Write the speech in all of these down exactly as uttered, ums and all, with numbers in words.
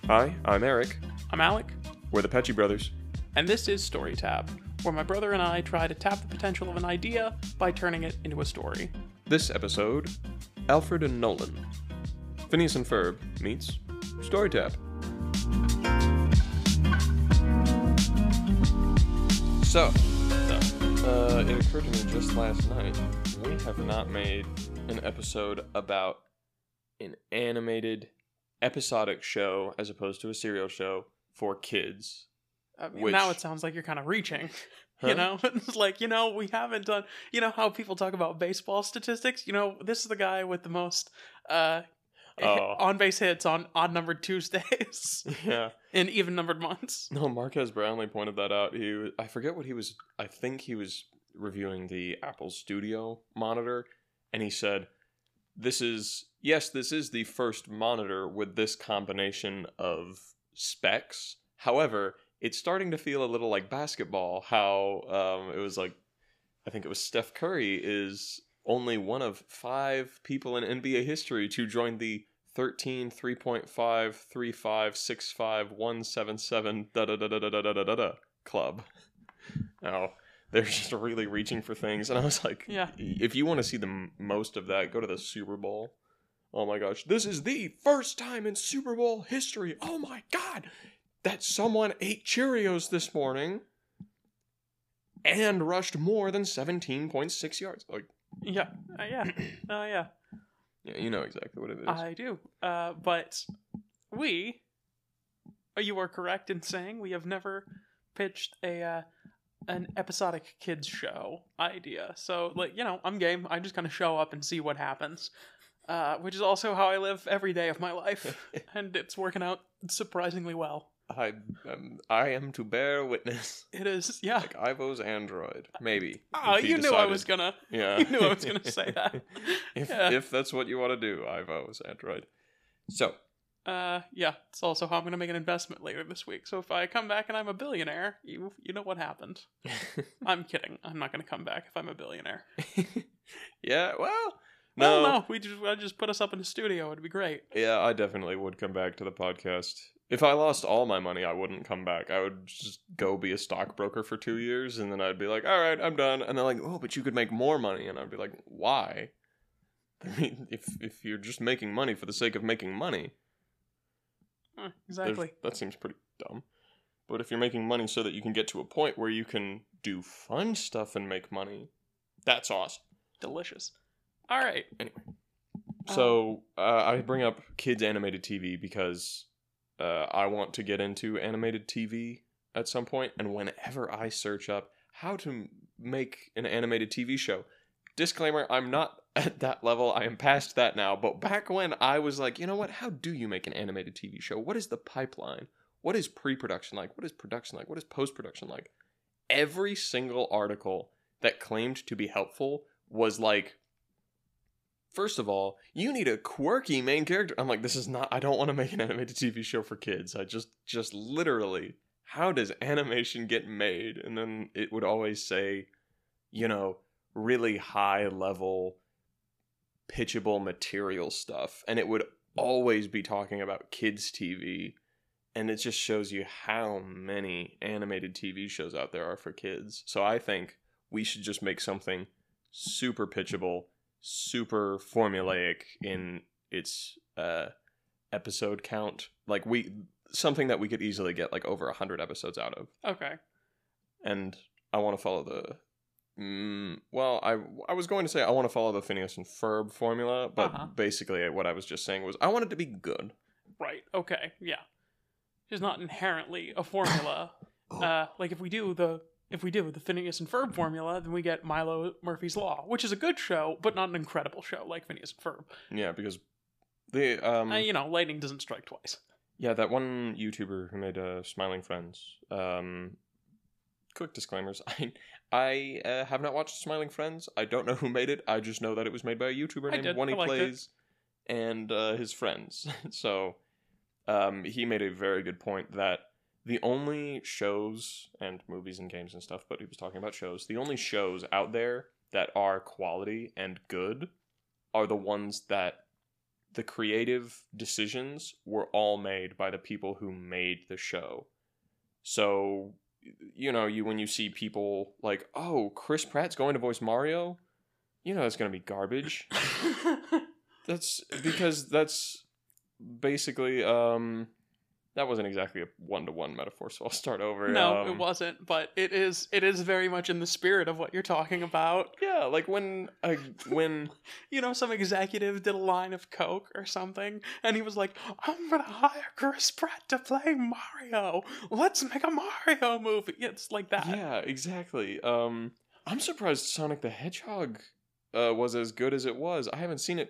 Hi, I'm Eric. I'm Alec, We're the Pecci Brothers. and this is StoryTap, where my brother and I try to tap the potential of an idea by turning it into a story. This episode, Alfred and Nolan. Phineas and Ferb meets Storytap. So, uh, it occurred to me just last night, we have not made an episode about an animated, episodic show as opposed to a serial show for kids. I mean, Which- Now it sounds like you're kind of reaching. Huh? You know, it's like, you know, we haven't done, you know how people talk about baseball statistics? You know, this is the guy with the most uh, Oh. on-base hits on odd-numbered Tuesdays Yeah. in even-numbered months. No, Marquez Brownlee pointed that out. He, was- I forget what he was. I think he was reviewing the Apple Studio monitor, and he said, "This is yes, this is the first monitor with this combination of specs. However, it's starting to feel a little like basketball. How um, it was like, I think it was Steph Curry is only one of five people in N B A history to join the thirteen, three point five, three five, six five, one seven seven da da da da da da da da da club." Now, they're just really reaching for things, and I was like, Yeah. if you want to see the m- most of that, go to the Super Bowl. Oh my gosh, this is the first time in Super Bowl history. Oh my god, that someone ate Cheerios this morning and rushed more than seventeen point six yards. Like, Yeah, uh, yeah, oh yeah. yeah, you know exactly what it is. I do. Uh, but we, uh, you are correct in saying we have never pitched a uh, an episodic kids show idea. So, like, you know, I'm game. I just kind of show up and see what happens, uh, which is also how I live every day of my life, and it's working out surprisingly well. I um, I am to bear witness. It is, yeah. Like Ivo's android, maybe. Oh, if he you knew I decided- was gonna. Yeah, You knew I was gonna say that. if Yeah. if that's what you want to do, Ivo's android. So. Uh, yeah. It's also how I'm gonna make an investment later this week. So if I come back and I'm a billionaire, you you know what happened. I'm kidding. I'm not gonna come back if I'm a billionaire. Yeah, well, Well, no. no, we just I just put us up in the studio. It'd be great. Yeah, I definitely would come back to the podcast. If I lost all my money, I wouldn't come back. I would just go be a stockbroker for two years, and then I'd be like, all right, I'm done. And they're like, oh, but you could make more money. And I'd be like, why? I mean, if if you're just making money for the sake of making money, Huh, there's- exactly. that seems pretty dumb. But if you're making money so that you can get to a point where you can do fun stuff and make money, that's awesome. Delicious. All right. So uh, I bring up kids animated T V because uh, I want to get into animated T V at some point, and whenever I search up how to m- make an animated T V show, disclaimer, I'm not at that level, I am past that now, but back when I was like, you know what, how do you make an animated T V show? What is the pipeline? What is pre-production like? What is production like? What is post-production like? Every single article that claimed to be helpful was like, first of all, you need a quirky main character. I'm like, this is not, I don't want to make an animated T V show for kids. I just, just literally, how does animation get made? And then it would always say, you know, really high level, pitchable material stuff. And it would always be talking about kids' T V. And it just shows you how many animated T V shows out there are for kids. So I think we should just make something super pitchable, super formulaic in its uh, episode count. Like we, something that we could easily get like over a hundred episodes out of. Okay. And I want to follow the, mm, well, I I was going to say I want to follow the Phineas and Ferb formula, but Uh-huh. basically what I was just saying was I want it to be good. Right. Okay. Yeah. It's not inherently a formula. uh, like if we do the if we do the Phineas and Ferb formula, then we get Milo Murphy's Law, which is a good show, but not an incredible show like Phineas and Ferb. Yeah, because the um. Uh, you know, lightning doesn't strike twice. Yeah, that one YouTuber who made uh, Smiling Friends. Um, quick disclaimers: I I uh, have not watched Smiling Friends. I don't know who made it. I just know that it was made by a YouTuber I named did. One He I liked it. Plays and uh, his friends. So um, he made a very good point that the only shows and movies and games and stuff, but he was talking about shows. The only shows out there that are quality and good are the ones that the creative decisions were all made by the people who made the show. So, you know, you when you see people like, oh, Chris Pratt's going to voice Mario, you know it's going to be garbage. That's because that's basically, um, that wasn't exactly a one-to-one metaphor, so I'll start over. No, um, it wasn't, but it is it is very much in the spirit of what you're talking about. Yeah, like when, uh, when... You know, some executive did a line of Coke or something, and he was like, I'm gonna hire Chris Pratt to play Mario. Let's make a Mario movie. It's like that. Yeah, exactly. Um, I'm surprised Sonic the Hedgehog uh, was as good as it was. I haven't seen it.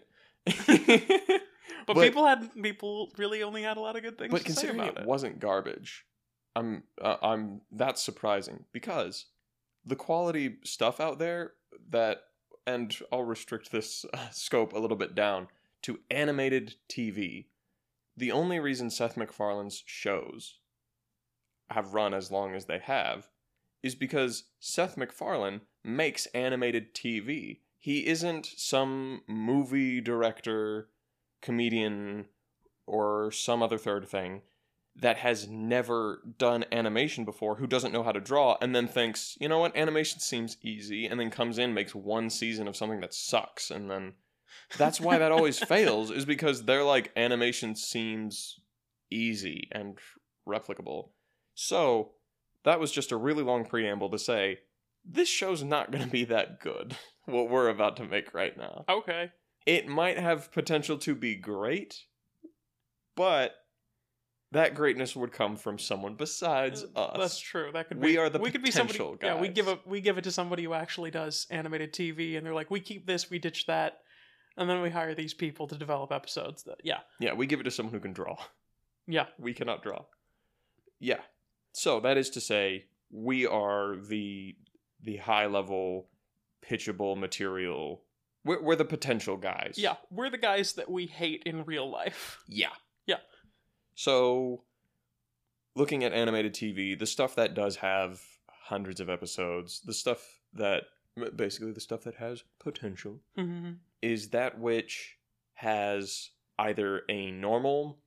But, but people had people really only had a lot of good things but to say considering about it, it. wasn't garbage, I'm uh, I'm that's surprising because the quality stuff out there that, and I'll restrict this uh, scope a little bit down to animated T V. The only reason Seth MacFarlane's shows have run as long as they have is because Seth MacFarlane makes animated T V. He isn't some movie director, comedian, or some other third thing that has never done animation before, who doesn't know how to draw, and then thinks, you know what, animation seems easy, and then comes in, makes one season of something that sucks, and then... That's why that always fails, is because they're like, animation seems easy and replicable. So, that was just a really long preamble to say, this show's not going to be that good, what we're about to make right now. Okay. It might have potential to be great, but that greatness would come from someone besides Uh, us. That's true. That could be. We are the we could be potential somebody, Yeah, we guys. give a we give it to somebody who actually does animated T V, and they're like, we keep this, we ditch that, and then we hire these people to develop episodes. That yeah, Yeah, we give it to someone who can draw. yeah. We cannot draw. Yeah. So that is to say, we are the the high level pitchable material. We're, we're the potential guys. Yeah, we're the guys that we hate in real life. Yeah. Yeah. So, looking at animated T V, the stuff that does have hundreds of episodes, the stuff that, basically the stuff that has potential, Mm-hmm. is that which has either a normal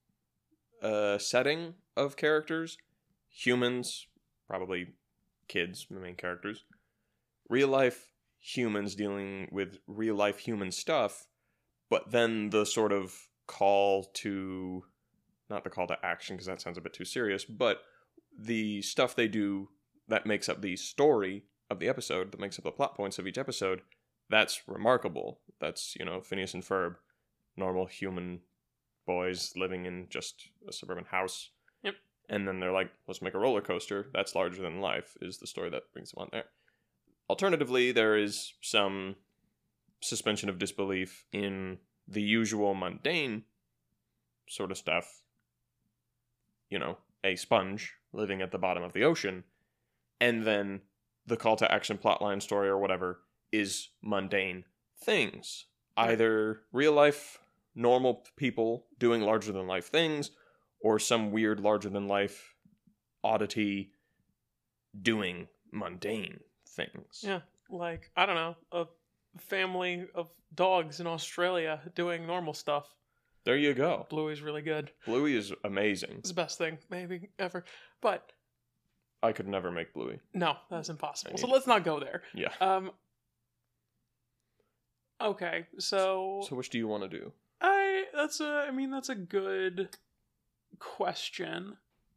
uh, setting of characters, humans, probably kids, the main characters, real life humans dealing with real life human stuff, but then the sort of call to, not the call to action because that sounds a bit too serious, but the stuff they do that makes up the story of the episode, that makes up the plot points of each episode, that's remarkable. That's, you know, Phineas and Ferb, normal human boys living in just a suburban house. Yep. And then they're like, let's make a roller coaster. That's larger than life, is the story that brings them on there. Alternatively, there is some suspension of disbelief in the usual mundane sort of stuff. You know, a sponge living at the bottom of the ocean, and then the call to action plotline story or whatever is mundane things. Either real life, normal people doing larger than life things, or some weird larger than life oddity doing mundane things. Yeah, like I don't know, a family of dogs in Australia doing normal stuff. There you go. Bluey's really good. Bluey is amazing. It's the best thing maybe ever. But I could never make Bluey. no, that's impossible. I So mean- let's not go there. Yeah. Um. Okay, so So which do you want to do? I that's a I mean that's a good question.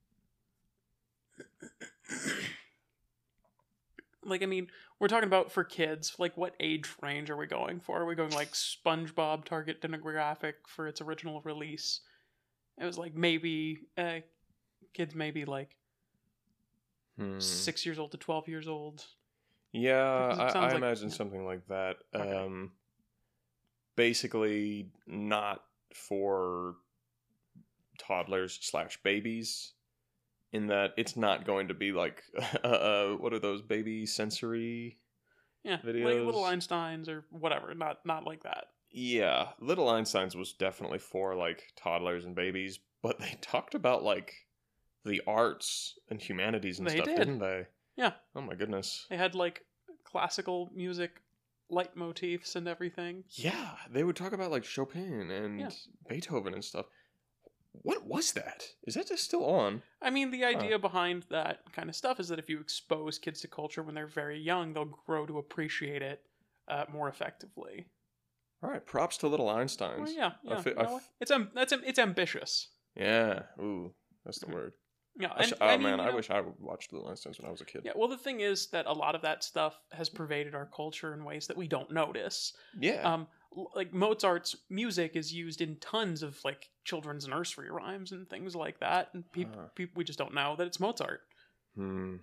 Like, I mean, we're talking about for kids. Like, what age range are we going for? Are we going like SpongeBob target demographic for its original release? It was like maybe uh, kids maybe like Hmm. six years old to twelve years old. Yeah, Because it I, sounds I like- imagine yeah. something like that. Okay. Um, basically, not for toddlers slash babies. In that it's not going to be like, uh, what are those baby sensory? Yeah, like Videos. Little Einsteins or whatever. Not not like that. Yeah, Little Einsteins was definitely for like toddlers and babies, but they talked about like the arts and humanities and They stuff, did. didn't they? Yeah. Oh my goodness. They had like classical music leitmotifs and everything. Yeah, they would talk about like Chopin and Yeah. Beethoven and stuff. What was that? Is that just still on? I mean, the idea behind that kind of stuff is that if you expose kids to culture when they're very young, they'll grow to appreciate it uh, more effectively. All right, props to little Einsteins. Well, yeah, I yeah. fi- you I know, f- it's um, that's it's ambitious. Yeah, ooh, that's the word. Yeah, I sh- and, oh I mean, man, you I know- wish I watched Little Einsteins when I was a kid. Yeah, well, the thing is that a lot of that stuff has pervaded our culture in ways that we don't notice. Yeah. Um, l- like Mozart's music is used in tons of like children's nursery rhymes and things like that, and people, Huh. people we just don't know that it's Mozart. Hmm.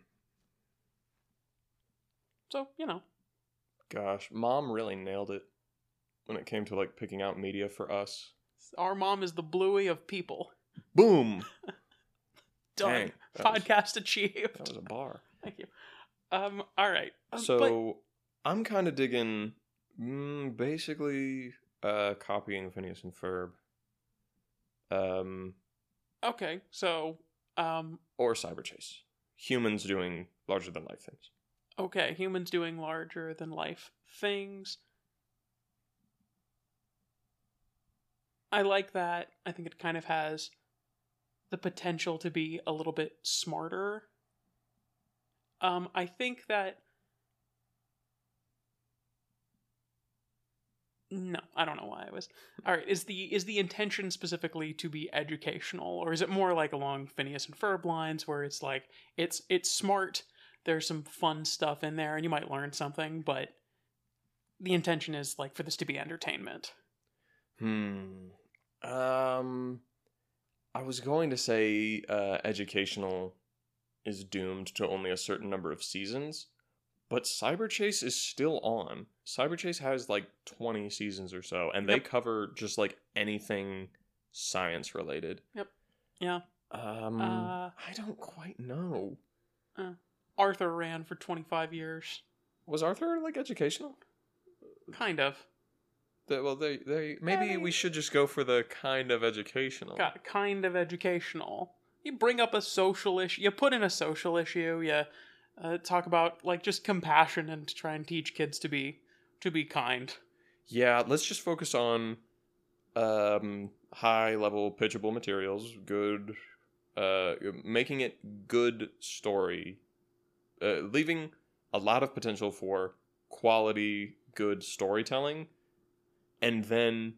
So you know, Gosh, Mom really nailed it when it came to like picking out media for us. our mom is the Bluey of people. Boom. Done. Dang, that was- Podcast achieved. That was a bar. Thank you. Um. All right. Um, So but- I'm kind of digging, mm, basically, uh, copying Phineas and Ferb. Um, okay. So. Um. or Cyber Chase. Humans doing larger than life things. Okay. Humans doing larger than life things. I like that. I think it kind of has the potential to be a little bit smarter. Um, I think that. No, I don't know why I was. All right, is the is the intention specifically to be educational, or is it more like along Phineas and Ferb lines, where it's like it's it's smart, there's some fun stuff in there, and you might learn something, but the intention is like for this to be entertainment. Hmm. Um, I was going to say uh, educational is doomed to only a certain number of seasons, but Cyber Chase is still on. Cyber Chase has like twenty seasons or so, and they Yep. cover just like anything science related. Yep. Yeah. Um, Uh, I don't quite know. Arthur ran for twenty-five years. Was Arthur like educational? Kind of. The, well, they they maybe they- we should just go for the kind of educational. Got kind of educational. You bring up a social issue. You put in a social issue. You uh, talk about like just compassion and try and teach kids to be to be kind. Yeah, let's just focus on um, high level pitchable materials, good, uh, making it good story, uh, leaving a lot of potential for quality, good storytelling, and then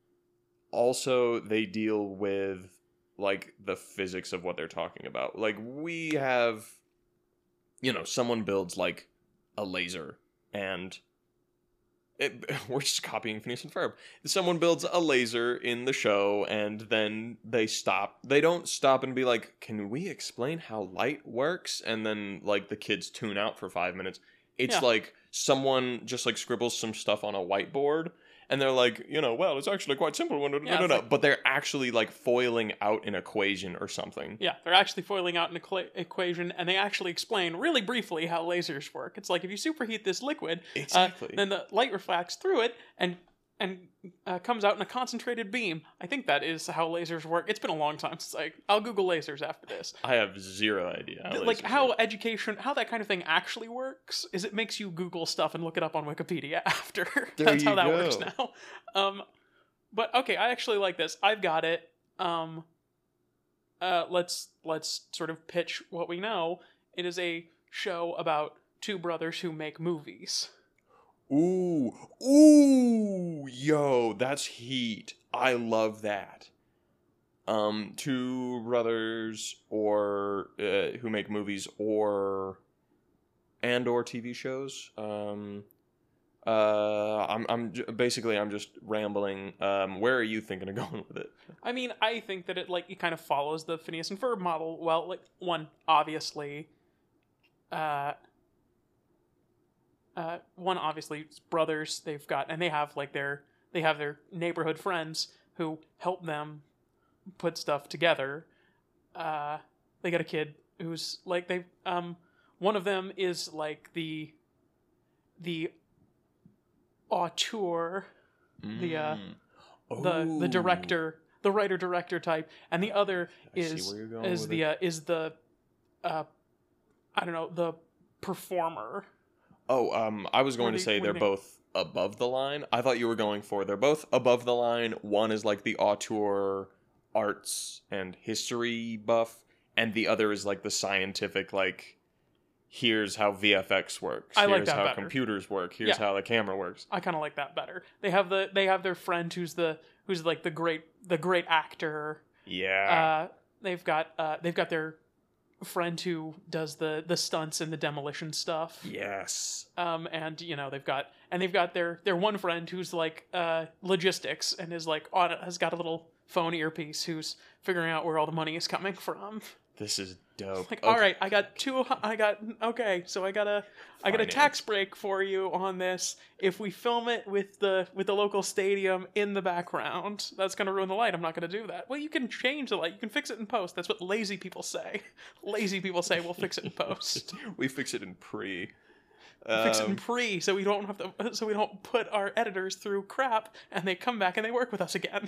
also they deal with like the physics of what they're talking about. Like we have, you know, someone builds like a laser and. It, we're just copying Phineas and Ferb. Someone builds a laser in the show, and then they stop. They don't stop and be like, "Can we explain how light works?" And then like the kids tune out for five minutes. It's Yeah. like someone just like scribbles some stuff on a whiteboard, and they're like, you know, well, it's actually quite simple. No, no, Yeah, no, it's no. like- But they're actually like foiling out an equation or something. Yeah, they're actually foiling out an equa- equation, and they actually explain really briefly how lasers work. It's like if you superheat this liquid, Exactly. uh, then the light refracts through it and and uh, comes out in a concentrated beam. I think that is how lasers work. It's been a long time since I. I'll Google lasers after this. I have zero idea. How like lasers how work. education, how that kind of thing actually works, is it makes you Google stuff and look it up on Wikipedia after. There That's how you that go. works now. Um, but okay, I actually like this. I've got it. Um, uh, let's let's sort of pitch what we know. It is a show about two brothers who make movies. Ooh, ooh, yo, that's heat. I love that. Um, two brothers or uh, who make movies or and or T V shows. Um, uh, I'm I'm j- basically I'm just rambling. Um, where are you thinking of going with it? I mean, I think that it like it kind of follows the Phineas and Ferb model. Well, like one obviously, uh, uh, one obviously it's brothers. They've got and they have like their they have their neighborhood friends who help them put stuff together. Uh, they got a kid who's like they um one of them is like the the auteur, the uh, the the Ooh. director, the writer director type, and the other I see is where you're going is with the it. uh, is the uh, I don't know the performer. Oh, um, I was What going do to you- say what do they're you think? both above the line. I thought you were going for they're both above the line. One is like the auteur arts and history buff, and the other is like the scientific, like, here's how V F X works. I here's like that how better. computers work. Here's Yeah. how the camera works. I kind of like that better. They have the they have their friend who's the who's like the great the great actor. Yeah. Uh, they've got uh, they've got their friend who does the the stunts and the demolition stuff. yes. Um, and you know they've got and they've got their their one friend who's like uh logistics and is like on has got a little phone earpiece who's figuring out where all the money is coming from. This is dope. Like, Okay. all right, I got two. I got okay. So I got a, I got a Finance. tax break for you on this. If we film it with the with the local stadium in the background, that's gonna ruin the light. I'm not gonna do that. Well, you can change the light. You can fix it in post. That's what lazy people say. Lazy people say we'll fix it in post. We fix it in pre. Fix it in Um, pre, so we don't have to. So we don't put our editors through crap, and they come back and they work with us again.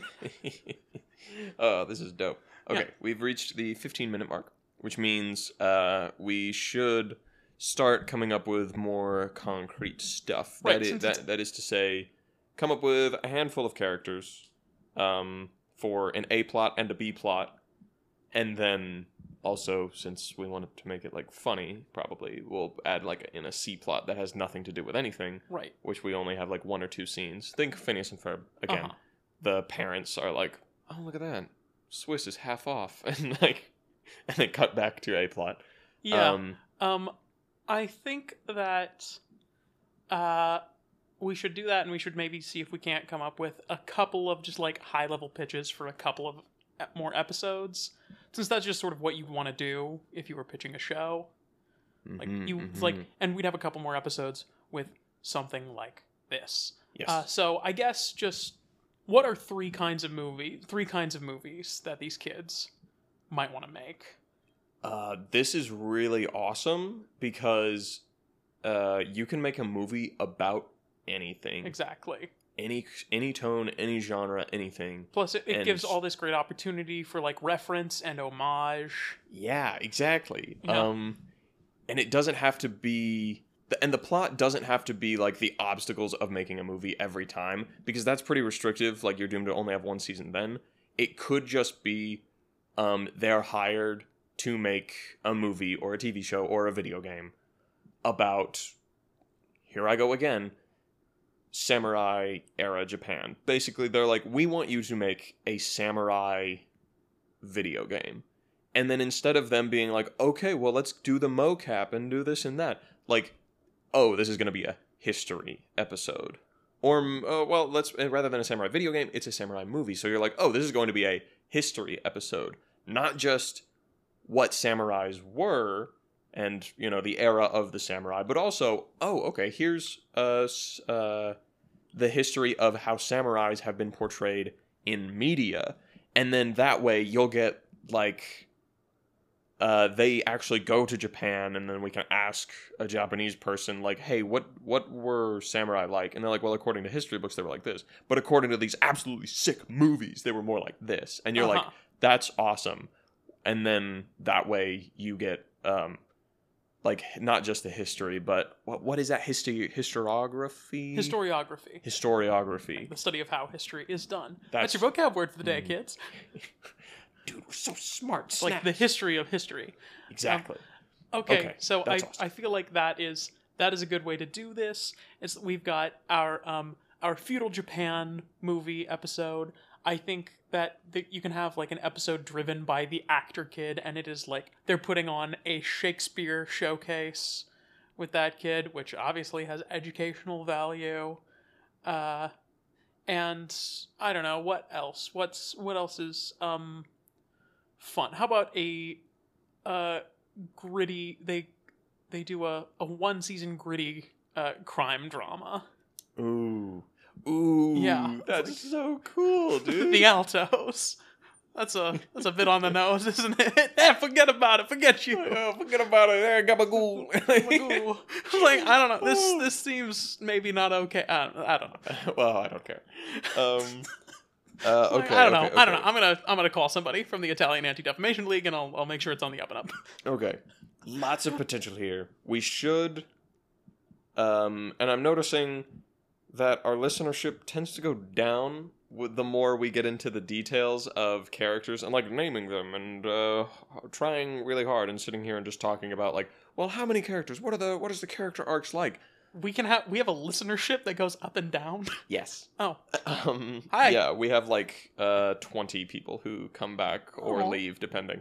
oh, this is dope. Okay, Yeah. we've reached the fifteen minute mark, which means uh, we should start coming up with more concrete stuff. Right, That is, since it's- that, that is to say, come up with a handful of characters um, for an A plot and a B plot, and then also, since we wanted to make it like funny, probably we'll add like in a C plot that has nothing to do with anything, Right. which we only have like one or two scenes. Think Phineas and Ferb again. Uh-huh. The parents are like, "Oh, look at that, Swiss is half off," and like, and then cut back to a plot. Yeah. Um, Um, I think that uh, we should do that, and we should maybe see if we can't come up with a couple of just like high level pitches for a couple of e- more episodes, since that's just sort of what you want to do if you were pitching a show. Like mhm, you mhm. like, and we'd have a couple more episodes with something like this. yes. Uh, so I guess just what are three kinds of movie, three kinds of movies that these kids might want to make? Uh, this is really awesome because uh, you can make a movie about anything, Exactly. any any tone, any genre, anything. Plus, it, it And- gives all this great opportunity for like reference and homage. Yeah, exactly. Yeah. Um, and it doesn't have to be, and the plot doesn't have to be like the obstacles of making a movie every time, because that's pretty restrictive. Like you're doomed to only have one season. Then it could just be, um, they're hired to make a movie or a T V show or a video game about, here I go again, samurai era Japan. Basically, they're like, we want you to make a samurai video game. And then instead of them being like, okay, well, let's do the mocap and do this and that, like, oh, this is going to be a history episode. Or, mm, oh, well, let's, rather than a samurai video game, it's a samurai movie. So you're like, oh, this is going to be a history episode. Not just what samurais were and, you know, the era of the samurai, but also, oh, okay, here's uh, s- uh, the history of how samurais have been portrayed in media. And then that way you'll get, like, uh, they actually go to Japan, and then we can ask a Japanese person, like, hey, what what were samurai like? And they're like, well, according to history books, they were like this. But according to these absolutely sick movies, they were more like this. And you're like, Uh-huh. that's awesome. And then that way you get, um, like, not just the history, but what what is that? History, historiography? Historiography. Historiography. The study of how history is done. That's- That's, your vocab word for the day, Mm. kids. Dude, we're so smart. It's like the history of history. Exactly. Okay, Okay, so I, that's awesome. I feel like that is that is a good way to do this. It's we've got our um our feudal Japan movie episode. I think that, that you can have like an episode driven by the actor kid, and it is like they're putting on a Shakespeare showcase with that kid, which obviously has educational value. Uh, and I don't know what else. What's what else is um fun? How about a uh gritty? They they do a a one season gritty uh crime drama. Ooh. Ooh. Yeah. That's so cool, dude. The Altos. That's a that's a bit on the nose, isn't it? Eh, forget about it. Forget you. Oh, forget about it. There, gabagool. Magoo. like I don't know. This this seems maybe not okay. I don't, I don't know. Well, I don't care. Um. Uh, Like, okay. I don't know. okay, I don't know. okay. I'm gonna I'm gonna call somebody from the Italian Anti Defamation League, and I'll I'll make sure it's on the up and up. Okay. Lots of potential here. We should. Um, and I'm noticing that our listenership tends to go down with the more we get into the details of characters and like naming them and uh, trying really hard and sitting here and just talking about like, well, how many characters? What are the what is the character arcs like? We can have we have a listenership that goes up and down. Yes. Oh. Um, Hi. Yeah, we have like uh, twenty people who come back or Aw. leave, depending.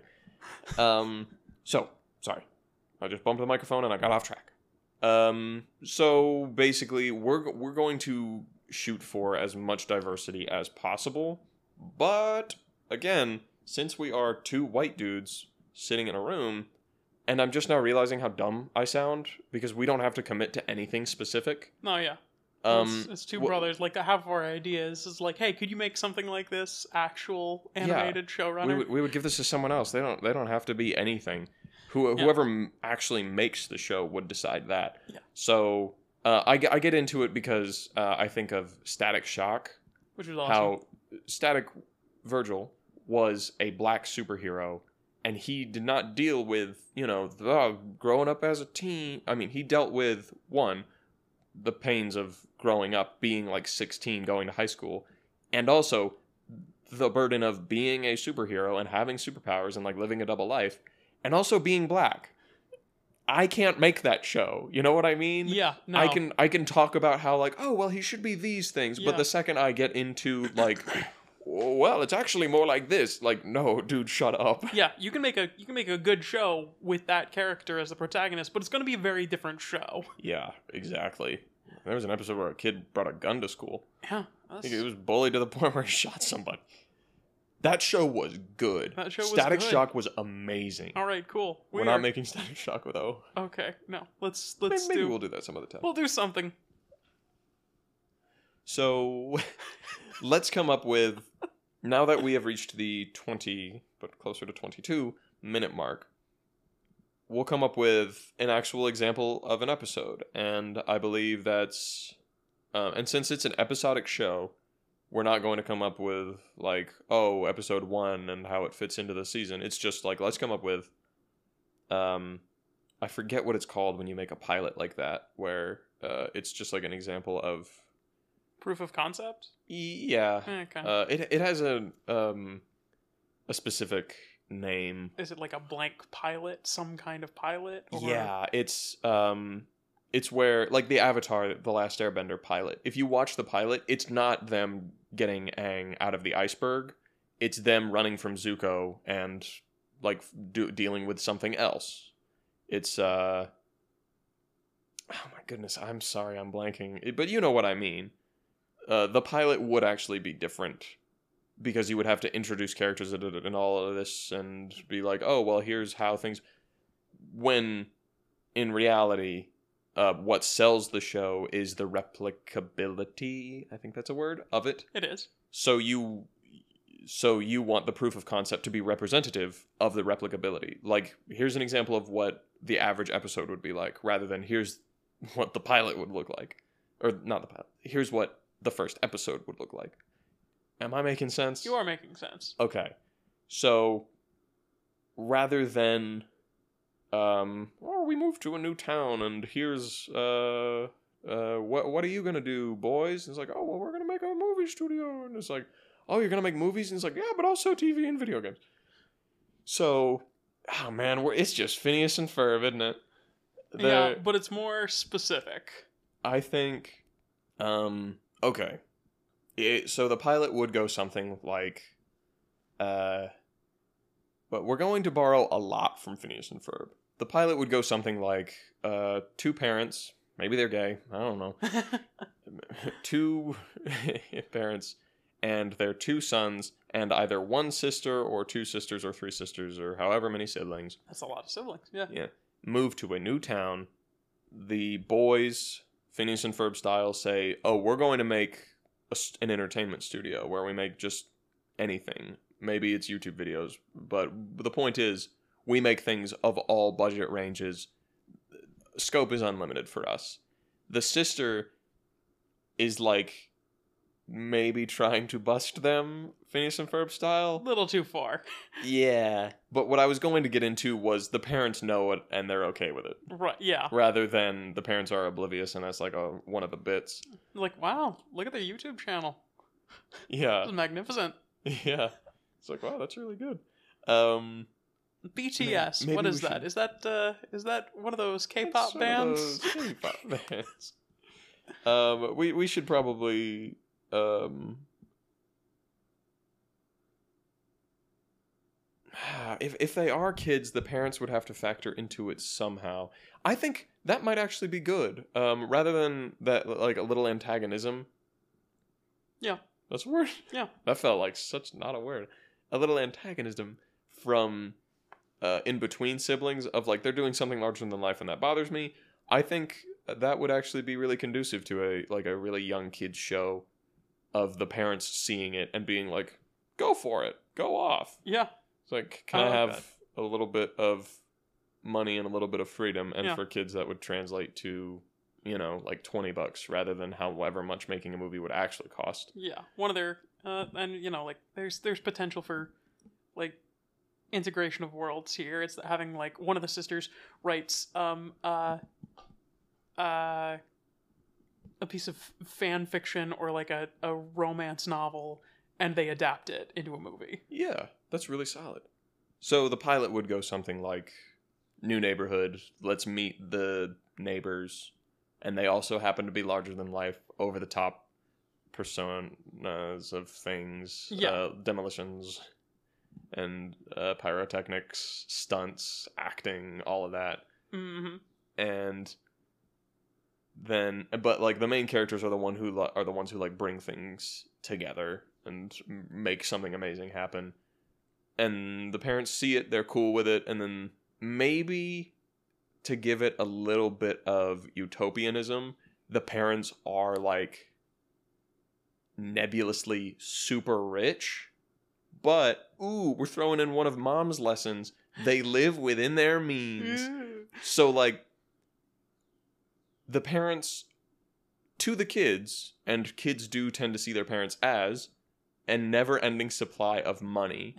Um, so, sorry. I just bumped the microphone and I got off track. Um, so basically, we're we're going to shoot for as much diversity as possible, but again, since we are two white dudes sitting in a room, and I'm just now realizing how dumb I sound because we don't have to commit to anything specific. No, yeah. Um, it's, it's two wh- brothers. Like, half of our ideas is like, hey, could you make something like this? Actual animated showrunner. we would we would give this to someone else. They don't they don't have to be anything. Who, Yeah. Whoever m- actually makes the show would decide that. Yeah. So uh, I, ge- I get into it because uh, I think of Static Shock, Which was awesome. how Static Virgil was a black superhero, and he did not deal with, you know, the, uh, growing up as a teen. I mean, he dealt with, one, the pains of growing up, being like sixteen, going to high school, and also the burden of being a superhero and having superpowers and like living a double life. And also being black. I can't make that show. You know what I mean? Yeah, no. I can I can talk about how like, oh well, he should be these things, Yeah. but the second I get into like, well, it's actually more like this. Like, no, dude, shut up. Yeah, you can make a you can make a good show with that character as the protagonist, but it's going to be a very different show. Yeah, exactly. There was an episode where a kid brought a gun to school. Yeah, I that's, think he was bullied to the point where he shot somebody. That show was good. That show was Static good. Shock was amazing. all right, cool. We We're are- not making Static Shock with O. Okay, no, let's Maybe, let's maybe do we'll do that some other time. we'll do something. So, let's come up with, now that we have reached the twenty, but closer to twenty-two minute mark, we'll come up with an actual example of an episode. And I believe that's, uh, and since it's an episodic show, we're not going to come up with, like, oh, episode one and how it fits into the season. It's just like, let's come up with, um, I forget what it's called when you make a pilot like that, where uh, it's just like an example of, Proof of concept. yeah. Okay. Uh, it it has a um a specific name. Is it like a blank pilot, some kind of pilot? Or... Yeah, it's um it's where like the Avatar, the Last Airbender pilot. If you watch the pilot, it's not them getting Aang out of the iceberg. It's them running from Zuko and like do, dealing with something else. It's uh oh my goodness, I'm sorry, I'm blanking. But you know what I mean. Uh, the pilot would actually be different because you would have to introduce characters and, and all of this and be like, oh, well, here's how things... When, in reality, uh, what sells the show is the replicability, I think that's a word, of it. It is. So you... So you want the proof of concept to be representative of the replicability. Like, here's an example of what the average episode would be like, rather than here's what the pilot would look like. Or, not the pilot. Here's what the first episode would look like. Am I making sense? You are making sense. Okay. So, rather than, um, oh, we moved to a new town and here's, uh, uh, what, what are you gonna do, boys? And it's like, oh, well, we're gonna make a movie studio. And it's like, oh, you're gonna make movies? And it's like, yeah, but also T V and video games. So, oh man, we're, it's just Phineas and Ferb, isn't it? The, Yeah, but it's more specific. I think, um, okay. It, so the pilot would go something like, uh, but we're going to borrow a lot from Phineas and Ferb. The pilot would go something like, uh, two parents, maybe they're gay, I don't know, two parents and their two sons and either one sister or two sisters or three sisters or however many siblings. That's a lot of siblings. Yeah. Yeah. Move to a new town. The boys, Phineas and Ferb style, say, oh, we're going to make a, an entertainment studio where we make just anything. Maybe it's YouTube videos, but the point is, we make things of all budget ranges. Scope is unlimited for us. The sister is like maybe trying to bust them, Phineas and Ferb style. Little too far. Yeah. But what I was going to get into was the parents know it and they're okay with it. Right, yeah. Rather than the parents are oblivious and that's like a, one of the bits. Like, wow, look at their YouTube channel. Yeah. This is magnificent. Yeah. It's like, wow, that's really good. Um, B T S, maybe what is we that? should- Is that uh, is that one of those it's K-pop one of bands? those K-pop bands. Um, we, we should probably... Um, if if they are kids, the parents would have to factor into it somehow. I think that might actually be good. Um, rather than that, like a little antagonism. Yeah. That's a word. Yeah. That felt like such not a word. A little antagonism from uh, in between siblings of like they're doing something larger than life and that bothers me. I think that would actually be really conducive to a like a really young kids show of the parents seeing it and being like, "Go for it, go off." Yeah. It's like, can I I, like have that. a little bit of money and a little bit of freedom? And Yeah. for kids, that would translate to, you know, like twenty bucks rather than however much making a movie would actually cost. Yeah. One of their uh, and you know, like there's there's potential for like integration of worlds here. It's having like one of the sisters writes um uh uh a piece of fan fiction or like a, a romance novel and they adapt it into a movie. Yeah, that's really solid. So the pilot would go something like, new neighborhood, let's meet the neighbors, and they also happen to be larger than life, over the top personas of things, Yeah. uh, demolitions, and uh, pyrotechnics, stunts, acting, all of that. Mm-hmm. And then, but like the main characters are the one who li- are the ones who like bring things together and m- make something amazing happen. And the parents see it, they're cool with it, and then maybe to give it a little bit of utopianism, the parents are like nebulously super rich, but ooh, we're throwing in one of mom's lessons. They live within their means. So like the parents to the kids, and kids do tend to see their parents as a never-ending supply of money.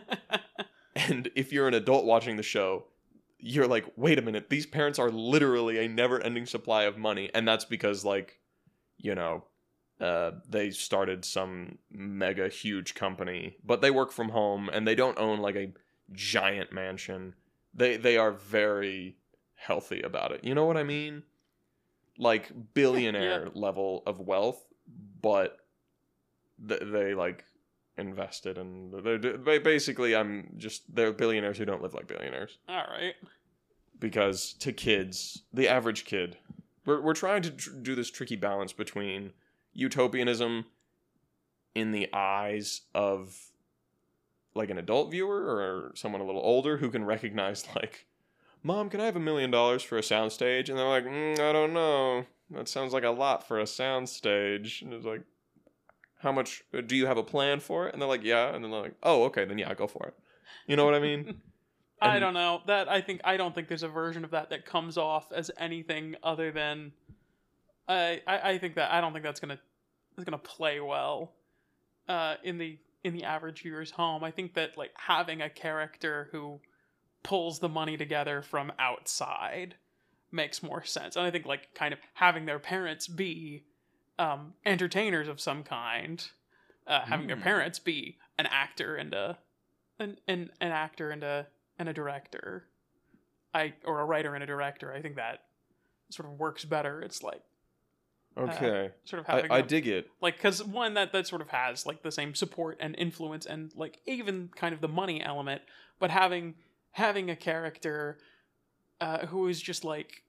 And if you're an adult watching the show, you're like, wait a minute, these parents are literally a never-ending supply of money. And that's because, like, you know, uh, they started some mega huge company, but they work from home and they don't own like a giant mansion. They they are very healthy about it. You know what I mean? Like billionaire Yeah. level of wealth, but th- they like invested and they're they basically I'm just they're billionaires who don't live like billionaires. All right. Because to kids, the average kid, we're we're trying to tr- do this tricky balance between utopianism in the eyes of like an adult viewer or someone a little older who can recognize like, Mom, can I have a million dollars for a soundstage? And they're like, mm, I don't know. That sounds like a lot for a soundstage. And it's like, how much, do you have a plan for it? And they're like, yeah. And then they're like, oh, okay, then yeah, go for it. You know what I mean? I And- don't know. That I think I don't think there's a version of that that comes off as anything other than I I, I think that I don't think that's gonna that's gonna play well uh, in the in the average viewer's home. I think that like having a character who pulls the money together from outside makes more sense. And I think like kind of having their parents be um, entertainers of some kind, uh, having their Mm. parents be an actor and a an an, an actor and a and a director, I or a writer and a director. I think that sort of works better. It's like Okay. sort of I, having I them- dig it. like because one that that sort of has like the same support and influence and like even kind of the money element, but having having a character uh, who is just like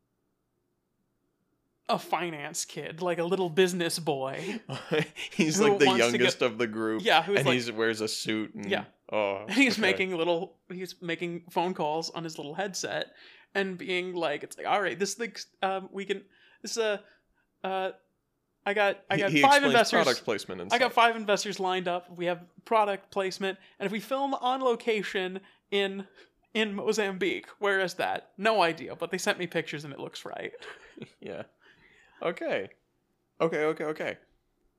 a finance kid, like a little business boy. He's Who like the wants to youngest of the group. Yeah, who's and like he wears a suit. And, Yeah. Oh. he's okay. making little he's making phone calls on his little headset and being like, it's like, all right, this thing um we can this is a uh I got I He- got he five explains investors. product placement and I got stuff. five investors lined up. We have product placement, and if we film on location in in Mozambique, where is that? No idea, but they sent me pictures and it looks right. Yeah. Okay. Okay, okay, okay.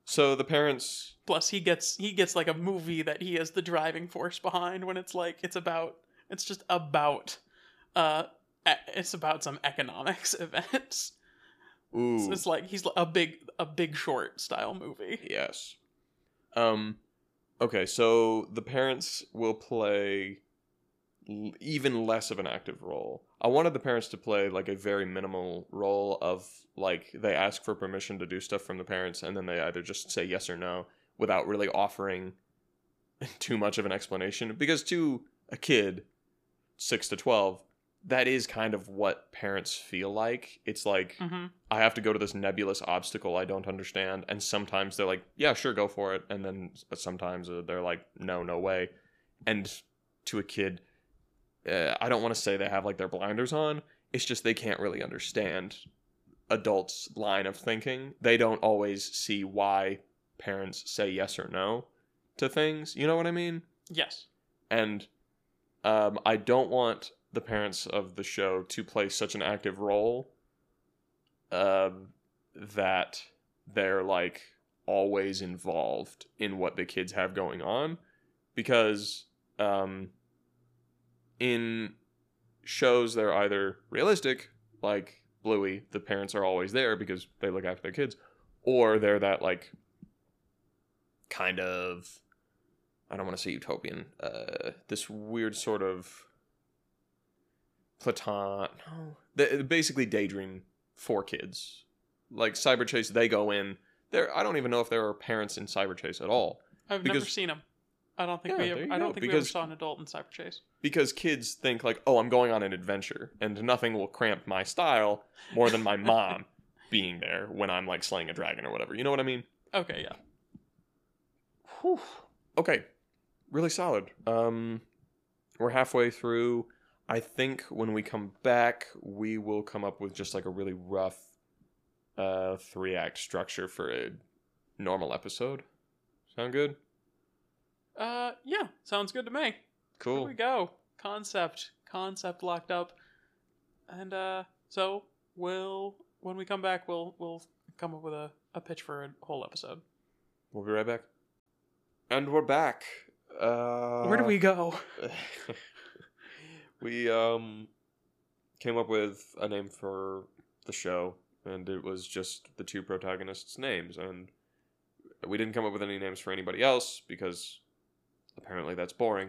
So the parents. Plus, he gets he gets like a movie that he is the driving force behind when it's like it's about it's just about uh e- it's about some economics events. Ooh. So it's like he's a big a Big Short style movie. Yes. Um. Okay, so the parents will play l- even less of an active role. I wanted the parents to play like a very minimal role of like they ask for permission to do stuff from the parents and then they either just say yes or no without really offering too much of an explanation. Because to a kid, six to twelve, that is kind of what parents feel like. It's like, Mm-hmm. I have to go to this nebulous obstacle I don't understand. And sometimes they're like, yeah, sure, go for it. And then sometimes uh, they're like, no, no way. And to a kid, uh, I don't want to say they have like their blinders on. It's just they can't really understand adults' line of thinking. They don't always see why parents say yes or no to things. You know what I mean? Yes. And um, I don't want the parents of the show to play such an active role um, that they're like always involved in what the kids have going on, because um, in shows they're either realistic, like Bluey, the parents are always there because they look after their kids, or they're that like kind of, I don't want to say utopian, uh, this weird sort of Platon, no, they basically daydream for kids. Like Cyber Chase, they go in there. I don't even know if there are parents in Cyber Chase at all. I've Because- never seen him. I don't think Yeah, we. there Ever, you I don't go, think we ever because- saw an adult in Cyber Chase. Because kids think like, oh, I'm going on an adventure, and nothing will cramp my style more than my mom being there when I'm like slaying a dragon or whatever. You know what I mean? Okay, yeah. Whew. Okay, really solid. Um, we're halfway through. I think when we come back, we will come up with just like a really rough uh, three act structure for a normal episode. Sound good? Uh, yeah, sounds good to me. Here Cool. we go. Concept, concept locked up, and uh, so we'll when we come back, we'll we'll come up with a, a pitch for a whole episode. We'll be right back. And we're back. Uh, Where do we go? we um came up with a name for the show, and it was just the two protagonists' names, and we didn't come up with any names for anybody else because apparently that's boring.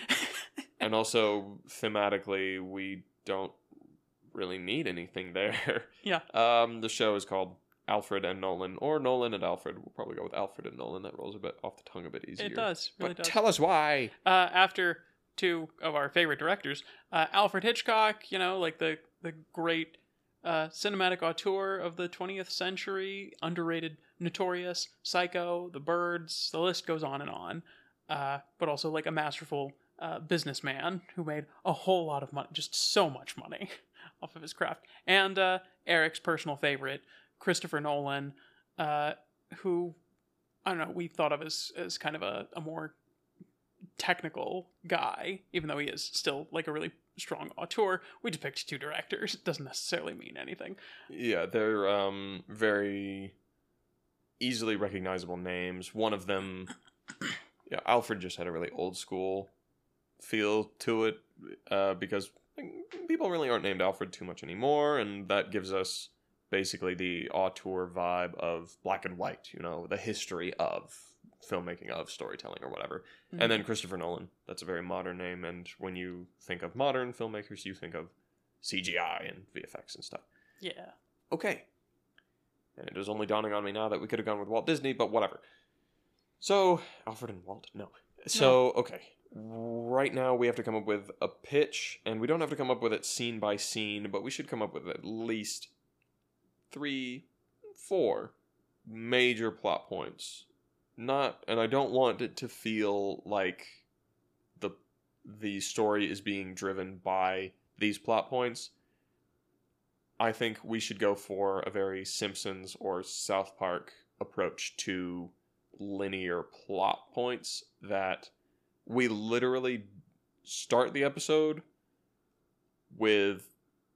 And also thematically we don't really need anything there. Yeah. Um the show is called Alfred and Nolan, or Nolan and Alfred. We'll probably go with Alfred and Nolan. That rolls a bit off the tongue a bit easier. It does, really But does. tell us why. Uh, after two of our favorite directors, uh, Alfred Hitchcock, you know, like the the great uh, cinematic auteur of the twentieth century, underrated, notorious, Psycho, The Birds, the list goes on and on. Uh, but also like a masterful uh, businessman who made a whole lot of money, just so much money off of his craft. And uh, Eric's personal favorite, Christopher Nolan, uh, who, I don't know, we thought of as, as kind of a, a more technical guy, even though he is still like a really strong auteur. We just picked two directors. It doesn't necessarily mean anything. Yeah, they're um very easily recognizable names. One of them, yeah, Alfred just had a really old school feel to it, uh, because like, people really aren't named Alfred too much anymore, and that gives us basically the auteur vibe of black and white, you know, the history of filmmaking, of storytelling or whatever. And then Christopher Nolan, that's a very modern name, and when you think of modern filmmakers, you think of C G I and V F X and stuff. Yeah. Okay. And it is only dawning on me now that we could have gone with Walt Disney, but whatever. So, Alfred and Walt? No. So, okay. Right now we have to come up with a pitch, and we don't have to come up with it scene by scene, but we should come up with at least three, four major plot points. Not, and I don't want it to feel like the the story is being driven by these plot points. I think we should go for a very Simpsons or South Park approach to linear plot points, that we literally start the episode with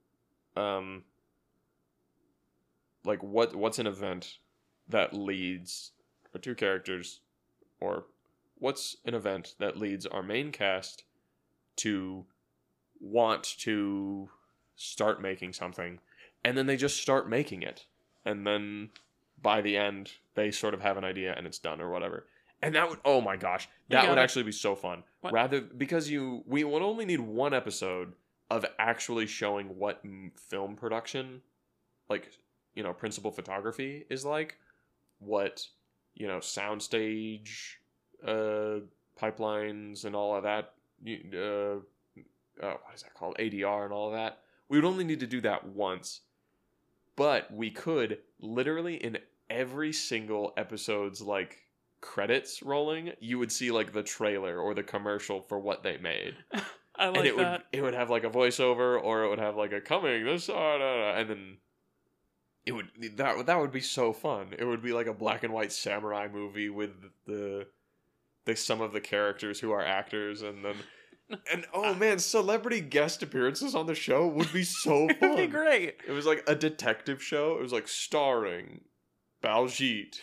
um like what what's an event that leads our two characters, or what's an event that leads our main cast to want to start making something, and then they just start making it, and then by the end they sort of have an idea and it's done or whatever. And that would, oh my gosh, that would actually be so fun. What? Rather, because you, we would only need one episode of actually showing what film production, like, you know, principal photography is like, what, you know, soundstage, uh, pipelines and all of that, uh, uh, what is that called? A D R and all of that. We would only need to do that once, but we could literally in every single episode's like credits rolling, you would see like the trailer or the commercial for what they made. I like and it that. would it would have like a voiceover, or it would have like a coming this, uh, and then it would that that would be so fun. It would be like a black and white samurai movie with the the some of the characters who are actors, and then and oh man, celebrity guest appearances on the show would be so fun. It'd be great. It was like a detective show. It was like starring Baljeet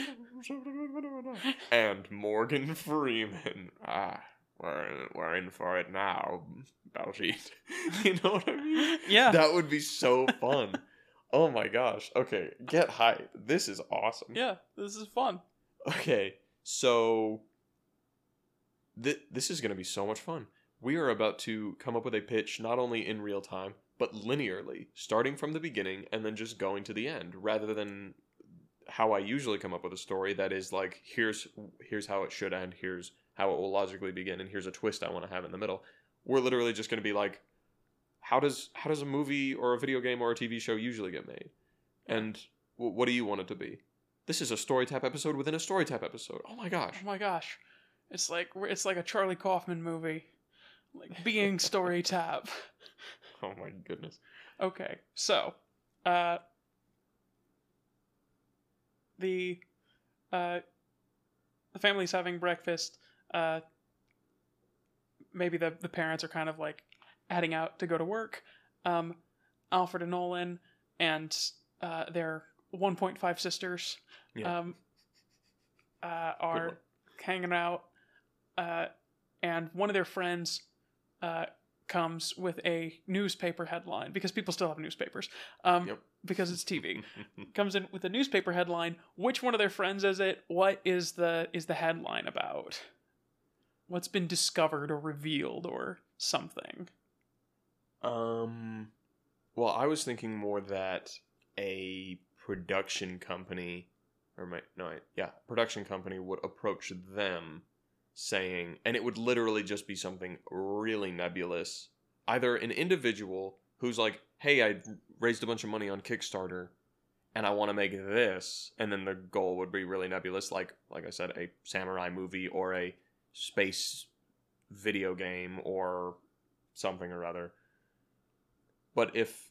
and Morgan Freeman. Ah, we're in, we're in for it now, Baljeet. You know what I mean? Yeah. That would be so fun. Oh my gosh. Okay, get hype. This is awesome. Yeah, this is fun. Okay, so th- this is going to be so much fun. We are about to come up with a pitch not only in real time, but linearly, starting from the beginning and then just going to the end, rather than how I usually come up with a story that is like, here's here's how it should end, here's how it will logically begin, and here's a twist I want to have in the middle. We're literally just going to be like, how does how does a movie or a video game or a T V show usually get made? And w- what do you want it to be? This is a Storytap episode within a Storytap episode. Oh my gosh. Oh my gosh. It's like it's like a Charlie Kaufman movie. Like being Storytap. Oh my goodness. Okay. So, uh the uh the family's having breakfast. Uh maybe the the parents are kind of like heading out to go to work. Um Alfred and Nolan and uh their one point five sisters yeah. um uh are hanging out, uh and one of their friends uh comes with a newspaper headline, because people still have newspapers, um Yep. because it's T V. Comes in with a newspaper headline. Which one of their friends is it? What is the is the headline about? What's been discovered or revealed or something? Um, well, I was thinking more that a production company, or my, no, yeah, production company would approach them saying, and it would literally just be something really nebulous. Either an individual who's like, hey, I raised a bunch of money on Kickstarter and I want to make this, and then the goal would be really nebulous, like like I said, a samurai movie or a space video game or something or other. But if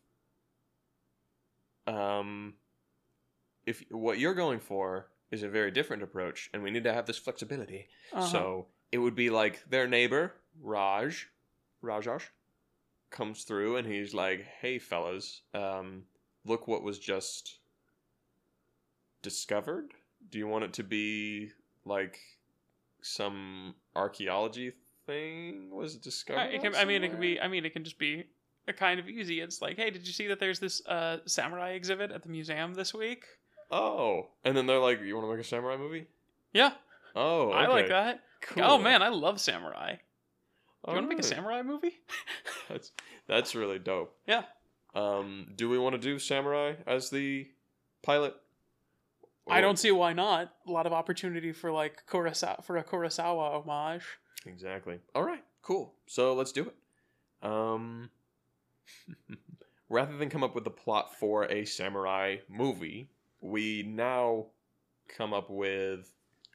um if what you're going for is a very different approach, and we need to have this flexibility, Uh-huh. so it would be like their neighbor Raj Rajosh comes through and he's like, hey fellas, um look what was just discovered. Do you want it to be like some archaeology thing was discovered? Uh, it can, I mean, it can be. I mean, it can just be a kind of easy. It's like, hey, did you see that there's this uh, samurai exhibit at the museum this week? Oh, and then they're like, you want to make a samurai movie? Yeah. Oh, okay. I like that. Cool. Oh man, I love samurai. Do you All want to make a right. samurai movie? That's that's really dope. Yeah. Um, do we want to do samurai as the pilot? I don't see why not. A lot of opportunity for like Kurosawa for a Kurosawa homage. Exactly. All right. Cool. So let's do it. Um, rather than come up with the plot for a samurai movie, we now come up with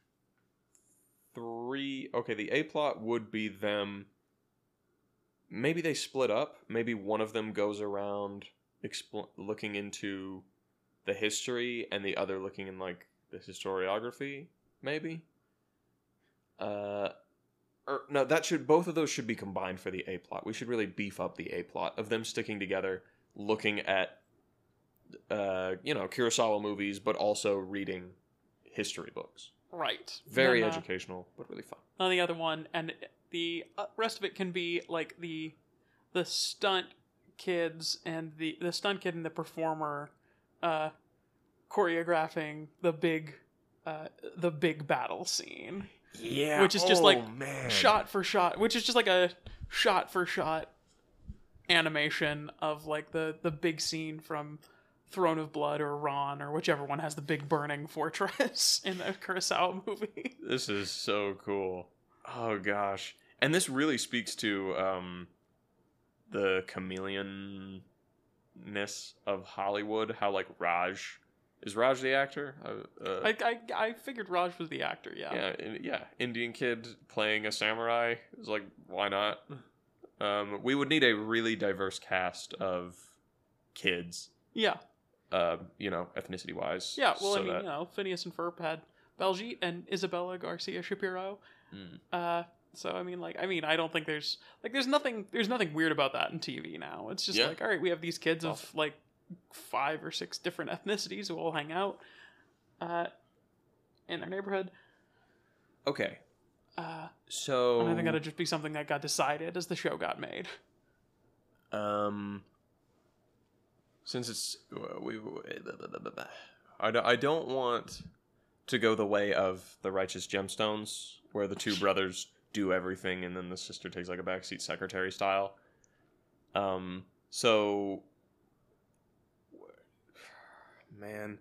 three. Okay, the A plot would be them. Maybe they split up. Maybe one of them goes around expl- looking into the history, and the other looking in like the historiography. Maybe. Uh, or no, that should both of those should be combined for the A plot. We should really beef up the A plot of them sticking together, looking at, uh, you know, Kurosawa movies, but also reading history books. Right. Very Then, uh, educational, but really fun. on the other one, and the uh, rest of it can be like the the stunt kids and the the stunt kid and the performer uh, choreographing the big uh, the big battle scene. Yeah, which is just oh, like man. shot for shot, which is just like a shot for shot animation of like the the big scene from Throne of Blood or Ron or whichever one has the big burning fortress in the Kurosawa movie. This is so cool. Oh gosh. And this really speaks to um the chameleon-ness of Hollywood, how like Raj is Raj the actor? Uh, uh, I, I I figured Raj was the actor, yeah. yeah, in- yeah, Indian kid playing a samurai. It was like, why not? Um, we would need a really diverse cast of kids, Yeah. uh, you know, ethnicity wise. Yeah, well, so I mean, that- you know, Phineas and Ferb had Baljeet and Isabella Garcia Shapiro. Mm. Uh, so I mean, like, I mean, I don't think there's like there's nothing there's nothing weird about that in T V now. It's just Yeah. like, all right, we have these kids of Awesome. like five or six different ethnicities who all hang out uh, in their neighborhood. Okay, Uh, so and I think that'd just be something that got decided as the show got made. Um, since it's uh, we, I don't, I don't want to go the way of the Righteous Gemstones, where the two brothers do everything and then the sister takes like a backseat secretary style. Um, so, man,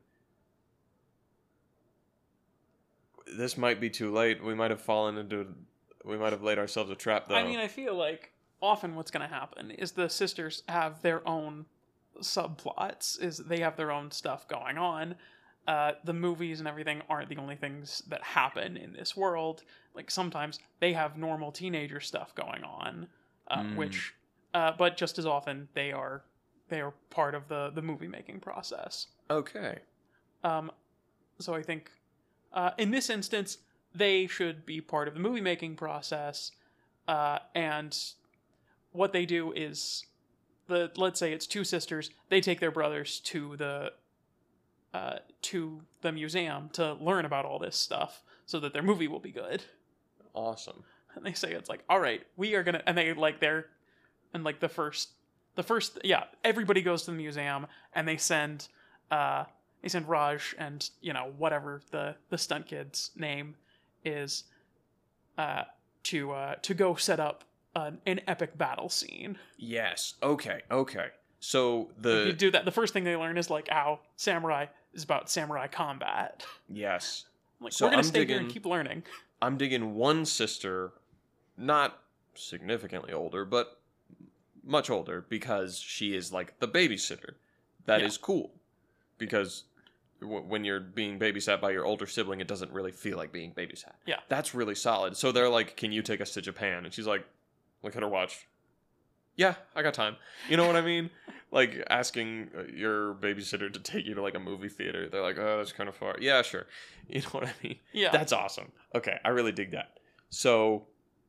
this might be too late. We might have fallen into, we might have laid ourselves a trap, though. I mean, I feel like often what's going to happen is the sisters have their own subplots, is they have their own stuff going on. Uh, the movies and everything aren't the only things that happen in this world. Like, sometimes they have normal teenager stuff going on, uh, Mm. which, uh, but just as often they are they are part of the the movie making process. Okay. Um, so I think uh, in this instance they should be part of the movie making process, uh, and what they do is the let's say it's two sisters. They take their brothers to the uh, to the museum to learn about all this stuff so that their movie will be good. Awesome. And they say it's like, all right, we are gonna, and they like they're, and like the first, the first, yeah, everybody goes to the museum and they send, uh, they send Raj and you know whatever the the stunt kid's name is, uh, to uh to go set up an, an epic battle scene. Yes. Okay. Okay. So If the you do that, the first thing they learn is like, ow, samurai is about samurai combat. yes. Like, So we're gonna I'm stay here and digging- keep learning. I'm digging one sister, not significantly older, but much older, because she is like the babysitter. That is Yeah. cool, because w- when you're being babysat by your older sibling, it doesn't really feel like being babysat. Yeah. That's really solid. So they're like, "Can you take us to Japan?" And she's like, "Look at her watch. Yeah, I got time." You know what I mean? Like asking uh, your babysitter to take you to like a movie theater. They're like, "Oh, that's kind of far." Yeah, sure. You know what I mean? Yeah. That's awesome. Okay, I really dig that. So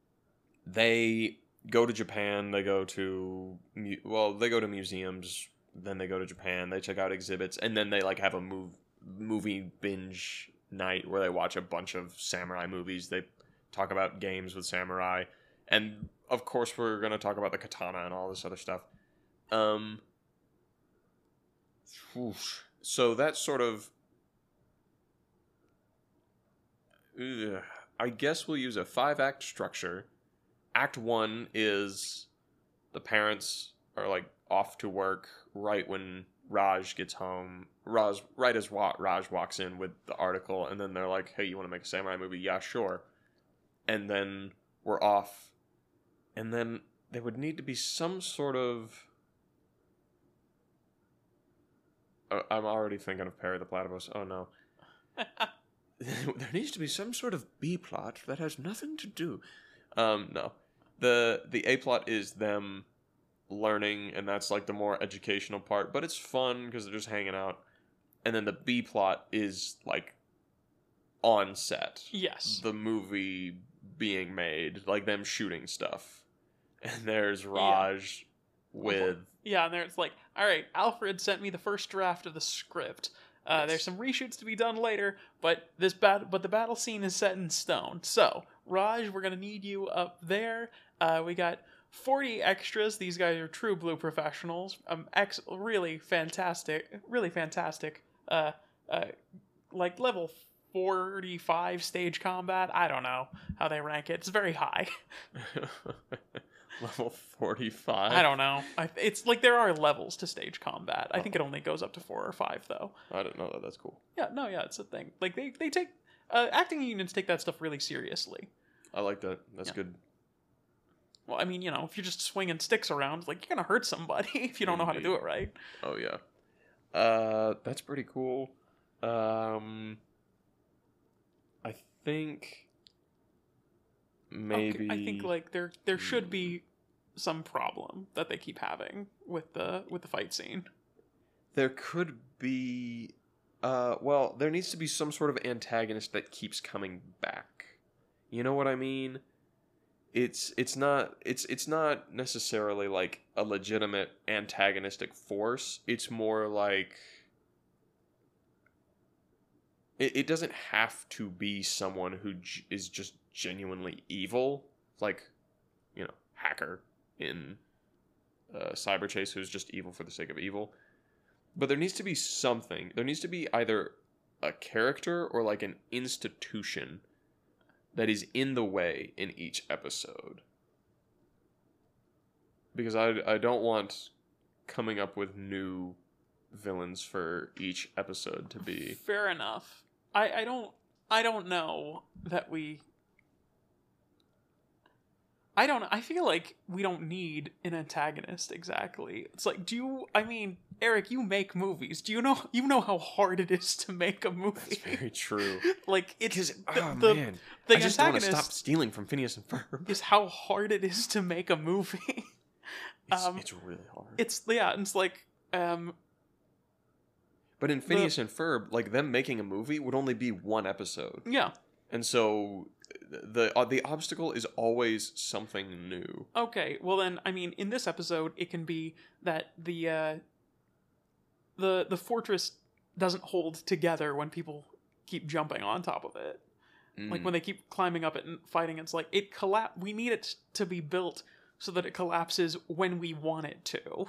they go to Japan. They go to mu- well, they go to museums. Then they go to Japan. They check out exhibits, and then they like have a move movie binge night where they watch a bunch of samurai movies. They talk about games with samurai, and of course, we're gonna talk about the katana and all this other stuff. Um. oof. So that's sort of. Ugh. I guess we'll use a five act structure. Act one is the parents are like off to work right when Raj gets home. Raj, right as Wa- Raj walks in with the article, and then they're like, "Hey, you want to make a samurai movie?" "Yeah, sure." And then we're off, and then there would need to be some sort of. Uh, I'm already thinking of Perry the Platypus. Oh no. There needs to be some sort of B plot that has nothing to do. Um, no, the the A plot is them learning, and that's like the more educational part. But it's fun because they're just hanging out. And then the B plot is like on set, Yes. the movie being made, like them shooting stuff. And there's Raj with Yeah, and there it's like, all right, Alfred sent me the first draft of the script. Uh, Yes. There's some reshoots to be done later, but this bat- but the battle scene is set in stone. So, Raj, we're gonna need you up there. Uh, we got forty extras. These guys are true blue professionals. Um, ex- really fantastic, really fantastic. Uh, uh, like level forty-five stage combat. I don't know how they rank it. It's very high. Level forty-five. I don't know. I, it's like there are levels to stage combat. I Oh. think it only goes up to four or five though. I didn't know that. That's cool. Yeah, no, yeah, it's a thing. Like they they take uh, acting unions take that stuff really seriously. I like that. That's Yeah. good. Well, I mean, you know, if you're just swinging sticks around, like you're gonna hurt somebody if you don't know how to do it right. Oh yeah. Uh, that's pretty cool. Um, I think maybe Okay, I think like there there should be some problem that they keep having with the with the fight scene. there could be. Uh, well, there needs to be some sort of antagonist that keeps coming back. You know what I mean? It's it's not it's it's not necessarily like a legitimate antagonistic force. It's more like it, it doesn't have to be someone who j- is just genuinely evil, like, you know, Hacker in uh, Cyber Chase, who's just evil for the sake of evil. But there needs to be something. There needs to be either a character or like an institution that is in the way in each episode. Because I, I don't want coming up with new villains for each episode to be. Fair enough. I, I don't I don't know that we I don't I feel like we don't need an antagonist exactly. It's like, do you I mean, Eric, you make movies. Do you know you know how hard it is to make a movie? That's very true. Like it's Because, the, oh the, man, the I just don't want to antagonist stop stealing from Phineas and Ferb. is how hard it is to make a movie. It's, um, it's really hard. It's yeah, it's like um But in Phineas and Ferb, like them making a movie would only be one episode, yeah. and so the uh, the obstacle is always something new. Okay, well then, I mean, in this episode, it can be that the uh, the the fortress doesn't hold together when people keep jumping on top of it. Mm. Like when they keep climbing up it and fighting, it's like it collapse. We need it to be built so that it collapses when we want it to.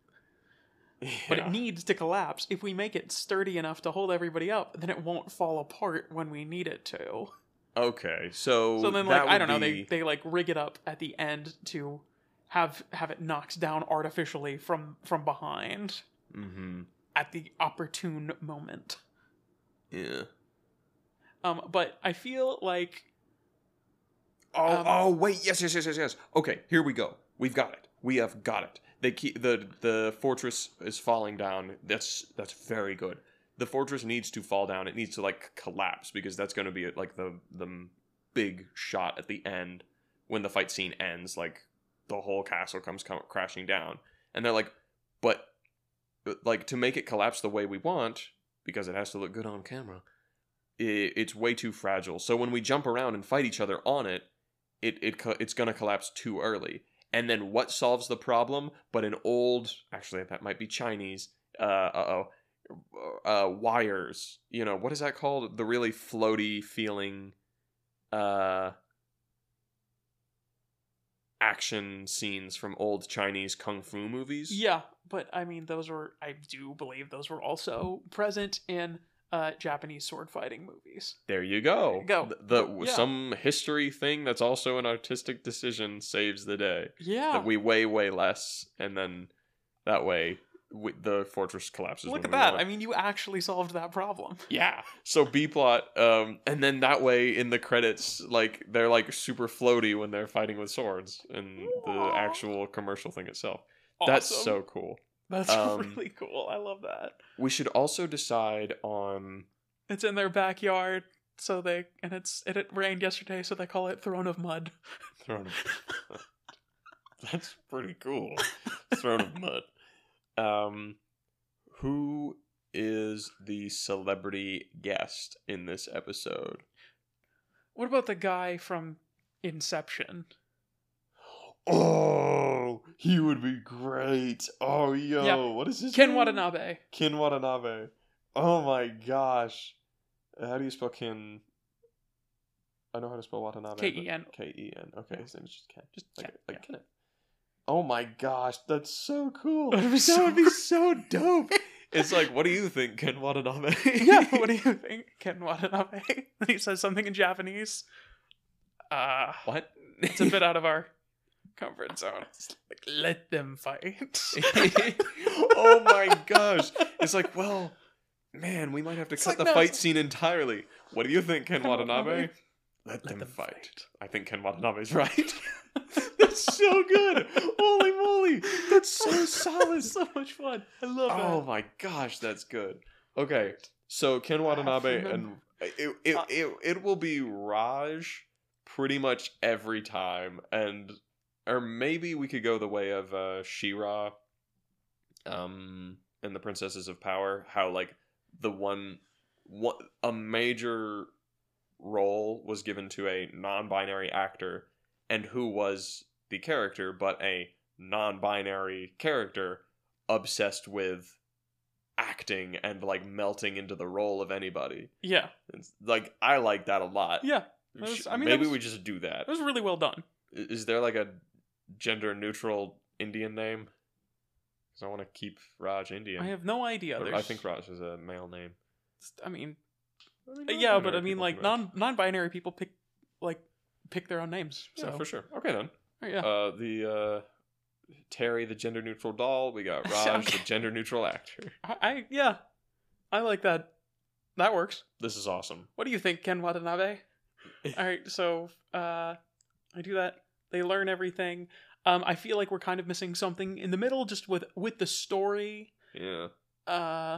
But Yeah. it needs to collapse. If we make it sturdy enough to hold everybody up, then it won't fall apart when we need it to. Okay, so So then, that like, I would don't know, be- they they like rig it up at the end to have have it knocked down artificially from from behind Mhm. at the opportune moment. Yeah. Um, but I feel like Oh, Um, oh, wait, yes, yes, yes, yes, yes. Okay, here we go. We've got it. We have got it. They keep the the fortress is falling down. That's that's very good. The fortress needs to fall down. It needs to like collapse because that's going to be like the the big shot at the end when the fight scene ends. Like the whole castle comes com- crashing down, and they're like, but like to make it collapse the way we want because it has to look good on camera. It, it's way too fragile. So when we jump around and fight each other on it. It, it co- it's gonna collapse too early, and then what solves the problem? But an old, actually that might be Chinese. Uh oh, uh wires. You know what is that called? The really floaty feeling, uh, action scenes from old Chinese kung fu movies. yeah, but I mean those were I do believe those were also present in uh, Japanese sword fighting movies. There you go. There you go. The, the Yeah. some history thing that's also an artistic decision saves the day. Yeah, That we weigh way less, and then that way we, the fortress collapses. look when at we that. want. I mean, you actually solved that problem. Yeah. So B plot, um, and then that way in the credits, like they're like super floaty when they're fighting with swords, and the Aw. actual commercial thing itself. That's Awesome. so cool. That's um, really cool. I love that. We should also decide on. It's in their backyard, so they and it's it, it rained yesterday, so they call it Throne of Mud. Throne of That's pretty cool. Throne of Mud. Um, who is the celebrity guest in this episode? What about the guy from Inception? Oh, he would be great. Oh, yo, Yeah. what is his Ken name? Watanabe. Ken Watanabe. Oh my gosh. How do you spell Ken? I know how to spell Watanabe. K E N. K E N. Okay, Yeah. his name is just Ken. Just like Ken, like yeah. Kenneth. Oh my gosh, that's so cool. That would be That so would be cool. so dope. It's like, what do you think, Ken Watanabe? Yeah, what do you think, Ken Watanabe? He says something in Japanese. Uh, What? it's a bit out of our comfort zone. It's like, let them fight. Oh my gosh. It's like, well, man, we might have to It's cut like, the no, fight it's- scene entirely. What do you think, Ken, Ken Watanabe? Watanabe? Let, them, them fight. fight. I think Ken Watanabe's right. That's so good. Holy moly. That's so solid. so much fun. I love Oh it. my gosh, that's good. Okay, so Ken Watanabe and remember- it it, Uh, it it will be Raj pretty much every time, and or maybe we could go the way of uh, She-Ra, um, and the Princesses of Power. How like the one, one a major role was given to a non-binary actor, and who was the character, but a non-binary character obsessed with acting and like melting into the role of anybody. Yeah, It's, like I like that a lot. yeah. That was- Sh- I mean, that maybe was- we just do that. It was really well done. I- Is there like a gender neutral Indian name? Because I want to keep Raj Indian. I have no idea. But I There's- think Raj is a male name. I mean, I mean, yeah, but non-binary I mean, people like can match. non non-binary people pick like pick their own names. So Yeah, for sure. Okay then. yeah. Uh, the uh, Terry, the gender neutral doll. We got Raj, the Okay. gender neutral actor. I, I yeah, I like that. That works. This is awesome. What do you think, Ken Watanabe? All right, so uh, I do that. They learn everything. Um, I feel like we're kind of missing something in the middle, just with with the story. Yeah. Uh,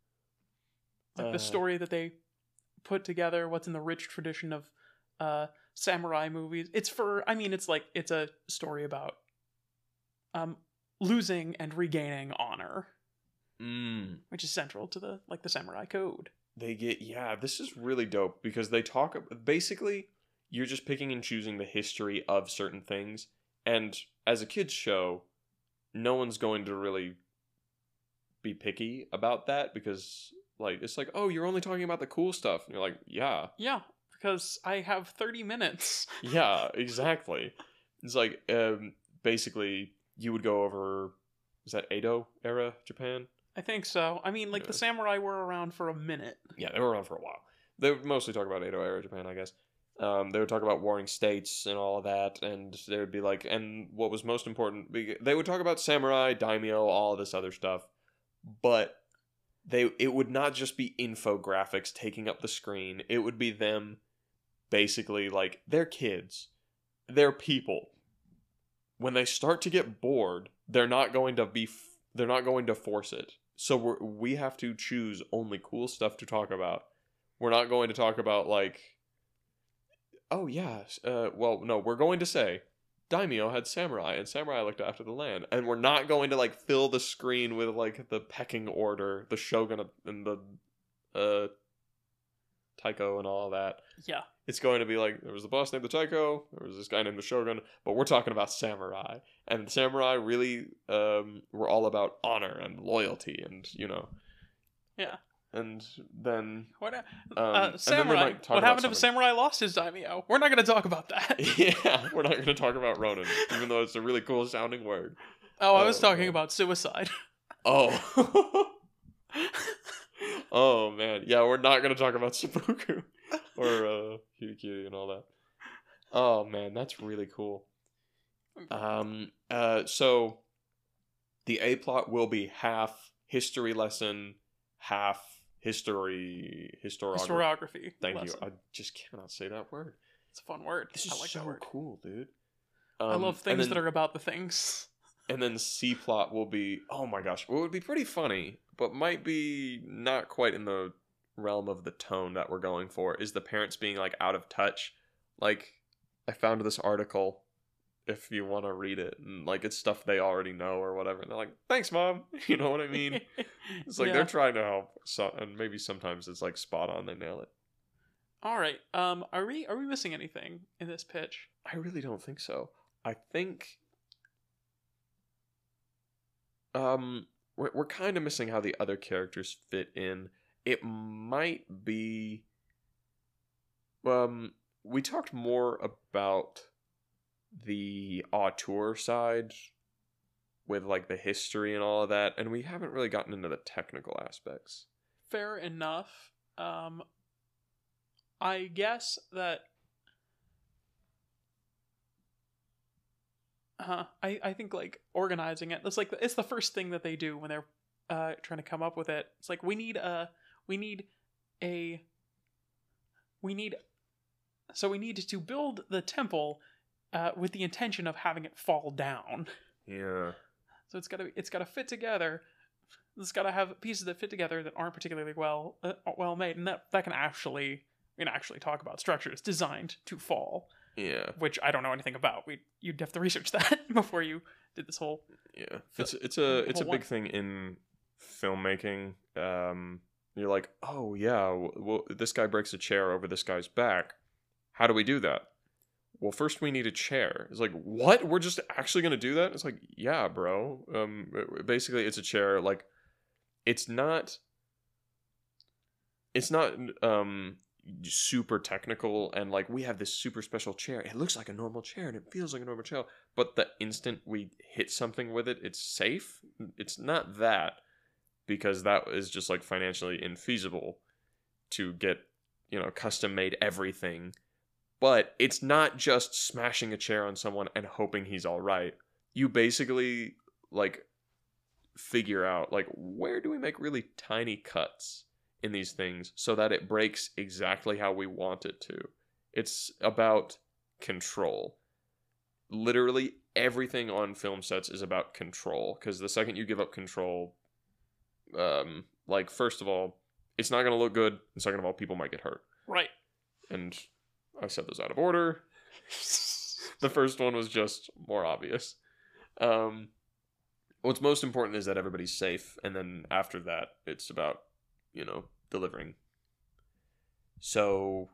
like Uh. the story that they put together. What's in the rich tradition of uh samurai movies? It's for. I mean, it's like it's a story about um losing and regaining honor, Mm. which is central to the like the samurai code. They get yeah. This is really dope because they talk basically. You're just picking and choosing the history of certain things, and as a kids show, no one's going to really be picky about that because like it's like, oh, you're only talking about the cool stuff, and you're like, yeah, Yeah, because I have thirty minutes. yeah, exactly. It's like um, basically you would go over is that Edo era Japan? I think so. I mean, like the Yeah. samurai were around for a minute. Yeah, they were around for a while. They would mostly talk about Edo era Japan, I guess. Um, they would talk about warring states and all of that, and they would be like, and what was most important, they would talk about samurai, daimyo, all of this other stuff, but they it would not just be infographics taking up the screen. It would be them basically like they're kids, they're people. When they start to get bored, they're not going to be f- they're not going to force it. So we're, we have to choose only cool stuff to talk about. We're not going to talk about like. Oh yeah, uh, well no, we're going to say daimyo had samurai and samurai looked after the land, and we're not going to like fill the screen with like the pecking order, the shogun and the uh taiko and all of that. Yeah. It's going to be like there was the boss named the taiko, there was this guy named the shogun, but we're talking about samurai, and the samurai really um were all about honor and loyalty, and you know. Yeah. And then What? um, uh, and then they samurai. might talk What about happened if a something- samurai lost his daimyo? We're not going to talk about that. Yeah, we're not going to talk about Ronin, even though it's a really cool sounding word. Oh, I was Oh, talking man. about suicide. Oh. Oh, man. Yeah, we're not going to talk about Seppuku or uh, Kirikiri and all that. Oh, man, that's really cool. Um. Uh. So, the A plot will be half history lesson, half history historiography. Historiography. Thank lesson. you. I just cannot say that word. It's a fun word. This is I like so that word. cool, dude. I Um, love and things then- that are about the things. And then C plot will be, oh my gosh, well, it would be pretty funny, but might be not quite in the realm of the tone that we're going for, is the parents being like out of touch. Like, I found this article, if you want to read it, and like it's stuff they already know or whatever. And they're like, thanks, mom. You know what I mean? It's like Yeah. they're trying to help, so, and maybe sometimes it's like spot on, they nail it. All right. Um. Are we are we missing anything in this pitch? I really don't think so. I think um we're we're kind of missing how the other characters fit in. it might be. Um, we talked more about the auteur side with like the history and all of that, and we haven't really gotten into the technical aspects. Fair enough. Um, I guess that. Uh, I, I think like organizing it. That's like it's the first thing that they do when they're uh, trying to come up with it. It's like we need a we need a we need so we need to build the temple uh, with the intention of having it fall down. Yeah. So it's gotta it's gotta fit together. It's gotta have pieces that fit together that aren't particularly well uh, well made, and that that can actually we can actually talk about structures designed to fall. Yeah. Which I don't know anything about. We you'd have to research that before you did this whole. Yeah, it's it's a it's a big thing in filmmaking. Um, you're like, oh yeah, well this guy breaks a chair over this guy's back. How do we do that? Well, first we need a chair. It's like, what? We're just actually gonna do that? It's like, yeah, bro. Um, basically, it's a chair. Like, it's not. It's not. Um. super technical and like we have this super special chair. It looks like a normal chair and it feels like a normal chair, but the instant we hit something with it, it's safe. It's not that, because that is just like financially infeasible to get, you know, custom made everything. But it's not just smashing a chair on someone and hoping he's all right. You basically like figure out like, where do we make really tiny cuts in these things so that it breaks exactly how we want it to. It's about control. Literally everything on film sets is about control, because the second you give up control, um, like, first of all, it's not going to look good, and second of all, people might get hurt. Right. And I said those out of order. The first one was just more obvious. Um, what's most important is that everybody's safe, and then after that, it's about, you know, delivering. So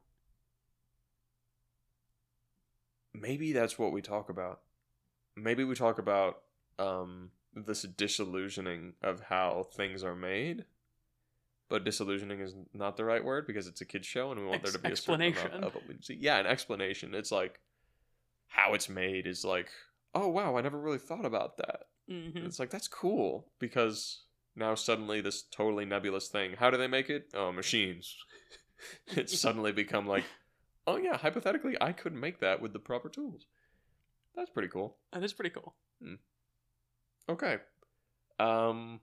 maybe that's what we talk about. Maybe we talk about um, this disillusioning of how things are made. But disillusioning is not the right word, because it's a kid's show and we want Ex- there to be a explanation. certain amount of agency. Yeah, an explanation. It's like how it's made is like, oh wow, I never really thought about that. Mm-hmm. It's like, that's cool, because now suddenly this totally nebulous thing. How do they make it? Oh, machines. It's suddenly become like, oh yeah, hypothetically, I could make that with the proper tools. That's pretty cool. That is pretty cool. Hmm. Okay. Um.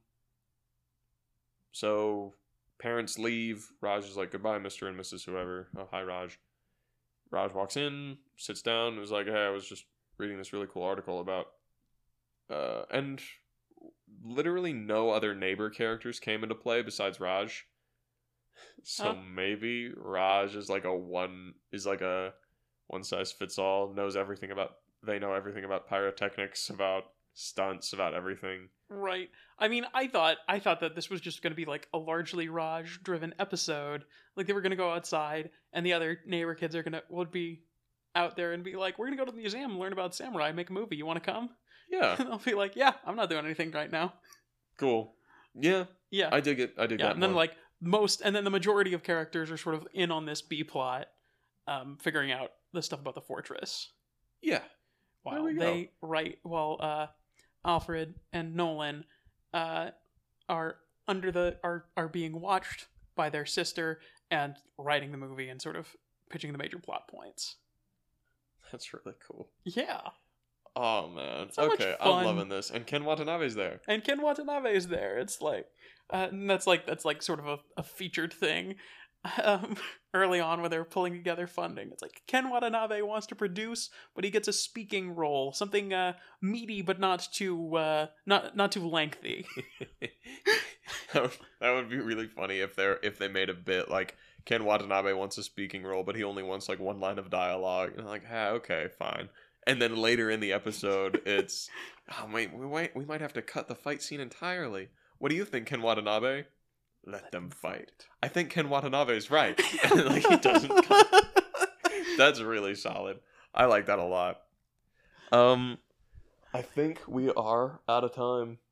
So parents leave. Raj is like, goodbye, Mister and Missus Whoever. Oh, hi, Raj. Raj walks in, sits down, and is like, hey, I was just reading this really cool article about... Uh, and... literally no other neighbor characters came into play besides Raj. So huh? maybe Raj is like a one is like a one size fits all, knows everything about they know everything about pyrotechnics, about stunts, about everything. Right. I mean, I thought I thought that this was just going to be like a largely Raj driven episode. Like they were going to go outside and the other neighbor kids are going to would be out there and be like, we're going to go to the museum and learn about samurai, make a movie. You want to come? Yeah. And I'll be like, yeah, I'm not doing anything right now. Cool. Yeah. Yeah. I dig it. I dig yeah, that and then more. like most and then the majority of characters are sort of in on this B plot, um, figuring out the stuff about the fortress. Yeah. While we go. they write while uh Alfred and Nolan uh are under the are are being watched by their sister and writing the movie and sort of pitching the major plot points. That's really cool. Yeah. Oh man. So much okay, fun. I'm loving this. And Ken Watanabe's there. And Ken Watanabe is there. It's like, uh, and that's like that's like sort of a, a featured thing. Um, early on, when they're pulling together funding, it's like Ken Watanabe wants to produce, but he gets a speaking role, something uh, meaty but not too uh, not not too lengthy. that, would, that would be really funny if they if they made a bit like Ken Watanabe wants a speaking role, but he only wants like one line of dialogue. And like, ah, okay, fine. And then later in the episode, it's, oh, wait, we might, we might have to cut the fight scene entirely. What do you think, Ken Watanabe? Let, Let them, them fight. fight. I think Ken Watanabe's right. Like, he doesn't cut. That's really solid. I like that a lot. Um, I think we are out of time.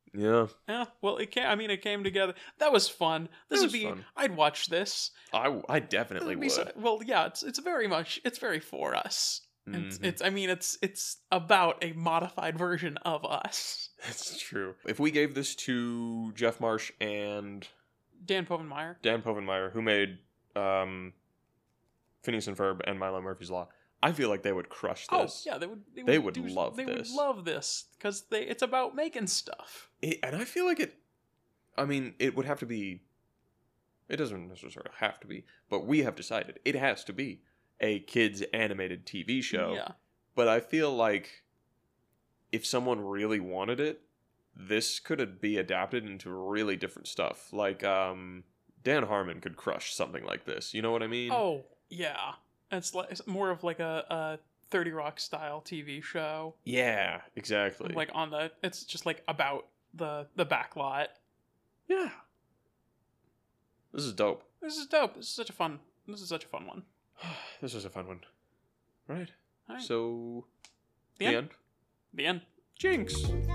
Yeah. Yeah, well, it came. I mean, it came together. That was fun. This It would was be. fun. I'd watch this. I, I This definitely would be would. so- well, yeah. It's it's very much. It's very for us. It's, Mhm. it's. I mean, it's it's about a modified version of us. That's true. If we gave this to Jeff Marsh and Dan Povenmire. Dan Povenmire, who made um, Phineas and Ferb and Milo Murphy's Law, I feel like they would crush this. Oh yeah, they would. They, They would, would do- love they this. would love this because they. It's about making stuff. It, and I feel like it. I mean, it would have to be. It doesn't necessarily have to be, but we have decided it has to be a kids animated T V show. Yeah. But I feel like if someone really wanted it, this could be adapted into really different stuff. Like um, Dan Harmon could crush something like this. You know what I mean? Oh yeah, it's like it's more of like a, a thirty Rock style T V show. Yeah, exactly. Like on the. It's just like about the the back lot. yeah. This is dope. This is dope. This is such a fun. This is such a fun one. This was a fun one. Right. All right. So, The the end. end. The end. Jinx.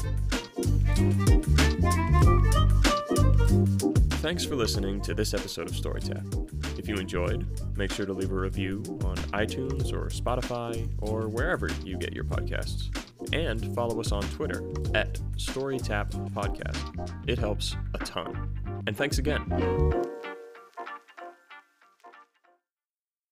Thanks for listening to this episode of StoryTap. If you enjoyed, make sure to leave a review on iTunes or Spotify or wherever you get your podcasts. And follow us on Twitter at StoryTap Podcast. It helps a ton. And thanks again.